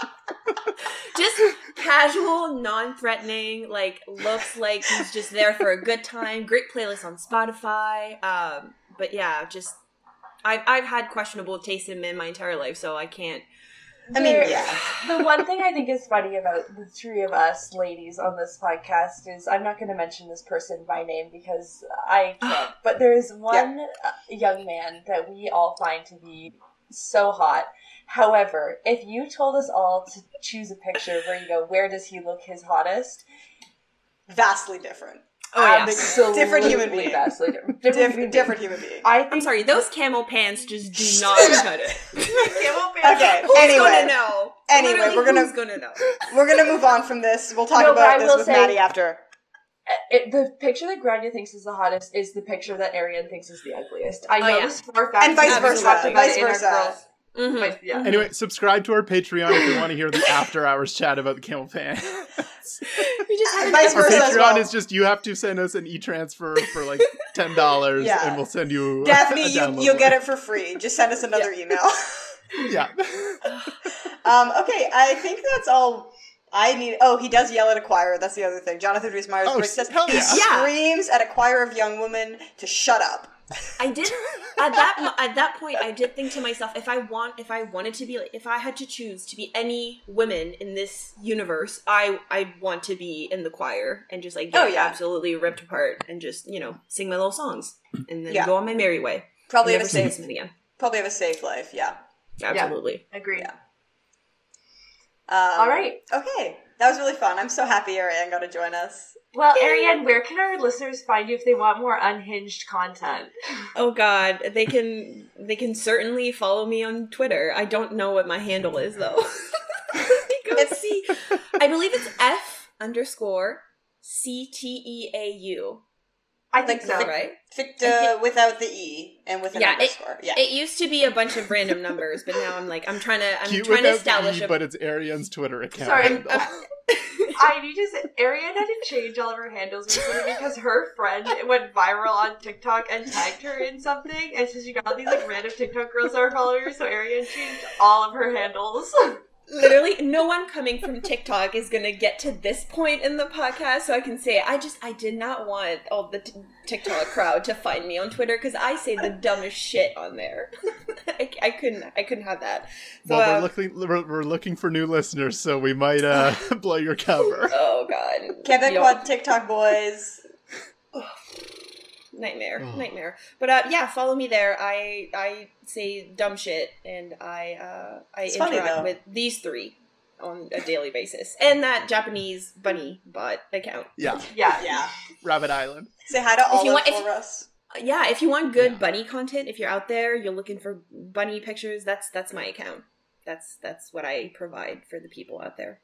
just casual, non-threatening, like looks like he's just there for a good time. Great playlist on Spotify. Um, but yeah, just I've I've had questionable taste in men my entire life, so I can't. I mean, There- yeah. The one thing I think is funny about the three of us ladies on this podcast is I'm not going to mention this person by name because I can't. But there is one uh, young man that we all find to be so hot. However, if you told us all to choose a picture where you go, where does he look his hottest? Vastly different. Oh yeah. Absolutely Different human being. vastly different. Different, Different, human different being. human being. I think I'm sorry, those camel pants just do not cut it. Okay, Who's anyway. gonna know? Anyway, Literally, we're gonna- who's gonna know? We're gonna move on from this. We'll talk No, but I about this will with say- Maddie after. It, the picture that Grania thinks is the hottest is the picture that Arian thinks is the ugliest. I Oh, know yeah. this for a fact. And vice because we versa, talked about vice it in our versa. girls- Mhm. But, yeah. Anyway, subscribe to our Patreon if you want to hear the after hours chat about the camel pan. We just had an Vice Our versa episode. as Patreon well. is just you have to send us an e-transfer for like ten dollars Yeah. and we'll send you Daphne, a you, download you'll get link. it for free. Just send us another email. Yeah. um, okay, I think that's all I need. Oh, he does yell at a choir. That's the other thing. Jonathan Rhys Meyers Oh, says hell he yeah. Yeah. screams at a choir of young women to shut up. I did at that mo- at that point. I did think to myself, if I want, if I wanted to be, like, if I had to choose to be any women in this universe, I I want to be in the choir and just like get Oh, yeah. absolutely ripped apart and just you know sing my little songs and then Yeah. go on my merry way. Probably have Never a sing safe, this again. probably have a safe life. Yeah. Absolutely. Agreed. Yeah. Um, All right. Okay, that was really fun. I'm so happy Ariane got to join us. Well, Ariane, where can our listeners find you if they want more unhinged content? Oh God, they can they can certainly follow me on Twitter. I don't know what my handle is though. Go see. I believe it's F underscore C T E A U. I think Like so. Is that right? Ficta without the E and with an Yeah, it- underscore. Yeah. It used to be a bunch of random numbers, but now I'm like I'm trying to I'm Cute trying to without establish the E, a but it's Ariane's Twitter account. Sorry. handle. I need to say, Ariane had to change all of her handles recently because her friend went viral on TikTok and tagged her in something, and so she got all these like random TikTok girls that were following her, so Ariane changed all of her handles. literally no one coming from TikTok is gonna get to this point in the podcast, so I can say I just I did not want all the t- TikTok crowd to find me on Twitter because I say the dumbest shit on there. I, I couldn't I couldn't have that. So, Well, we're uh, looking we're, we're looking for new listeners, so we might uh, blow your cover. oh God, Quebecois Yo, TikTok boys. nightmare, Oh. nightmare. But uh, yeah, follow me there. I I say dumb shit and I uh, I It's funny, interact though. with these three on a daily basis, and that Japanese bunny bot account. Yeah, Yeah. Yeah. Rabbit Island. Say hi to If Olive you want- if- for us. Yeah, if you want good Yeah. bunny content, if you're out there, you're looking for bunny pictures, that's that's my account. That's that's what I provide for the people out there.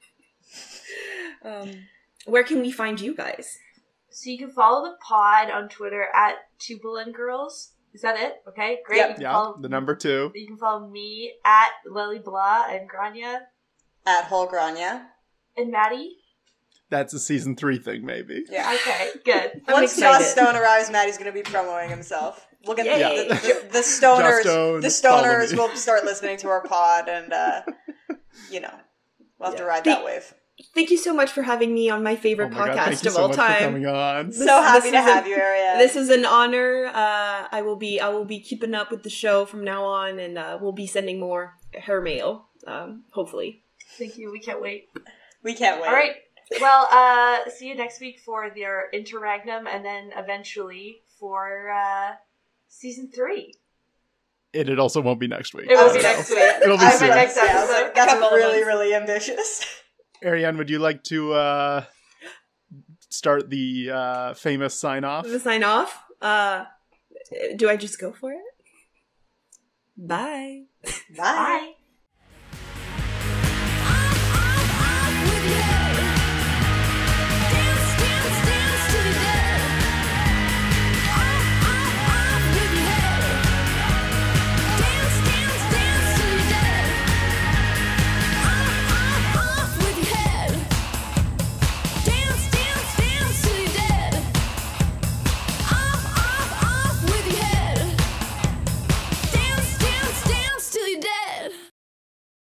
um, where can we find you guys? So you can follow the pod on Twitter at Tubulant Girls. Is that it? Okay, great. Yep. You can Yeah, follow, the number two. You can follow me at Lily Blah and Grania At Holgrania. and Maddie. That's a season three thing, maybe. Yeah. Okay, good. I'm Once Josh excited. Stone arrives, Maddie's going to be promoting himself. We'll get Yay. the, the, the stoners. Stone, the follow stoners me. will start listening to our pod, and uh, you know, we'll have to Yeah. ride The- that wave. thank you so much for having me on my favorite Oh my podcast God, thank you of so all much for time. coming on. This- so happy this to is have a- you, Ariane. This is an honor. Uh, I will be I will be keeping up with the show from now on, and uh, we'll be sending more her mail. Um, hopefully. Thank you. We can't wait. we can't wait. All right. Well, uh, see you next week for their interregnum, and then eventually for uh, season three. It, it also won't be next week. It will I be was next gonna week. say- It'll be I was soon. gonna Next say, I was episode. like, that's Couple of really, months. really ambitious. Ariane, would you like to uh, start the uh, famous sign off? The sign off. Uh, do I just go for it? Bye. Bye. Bye.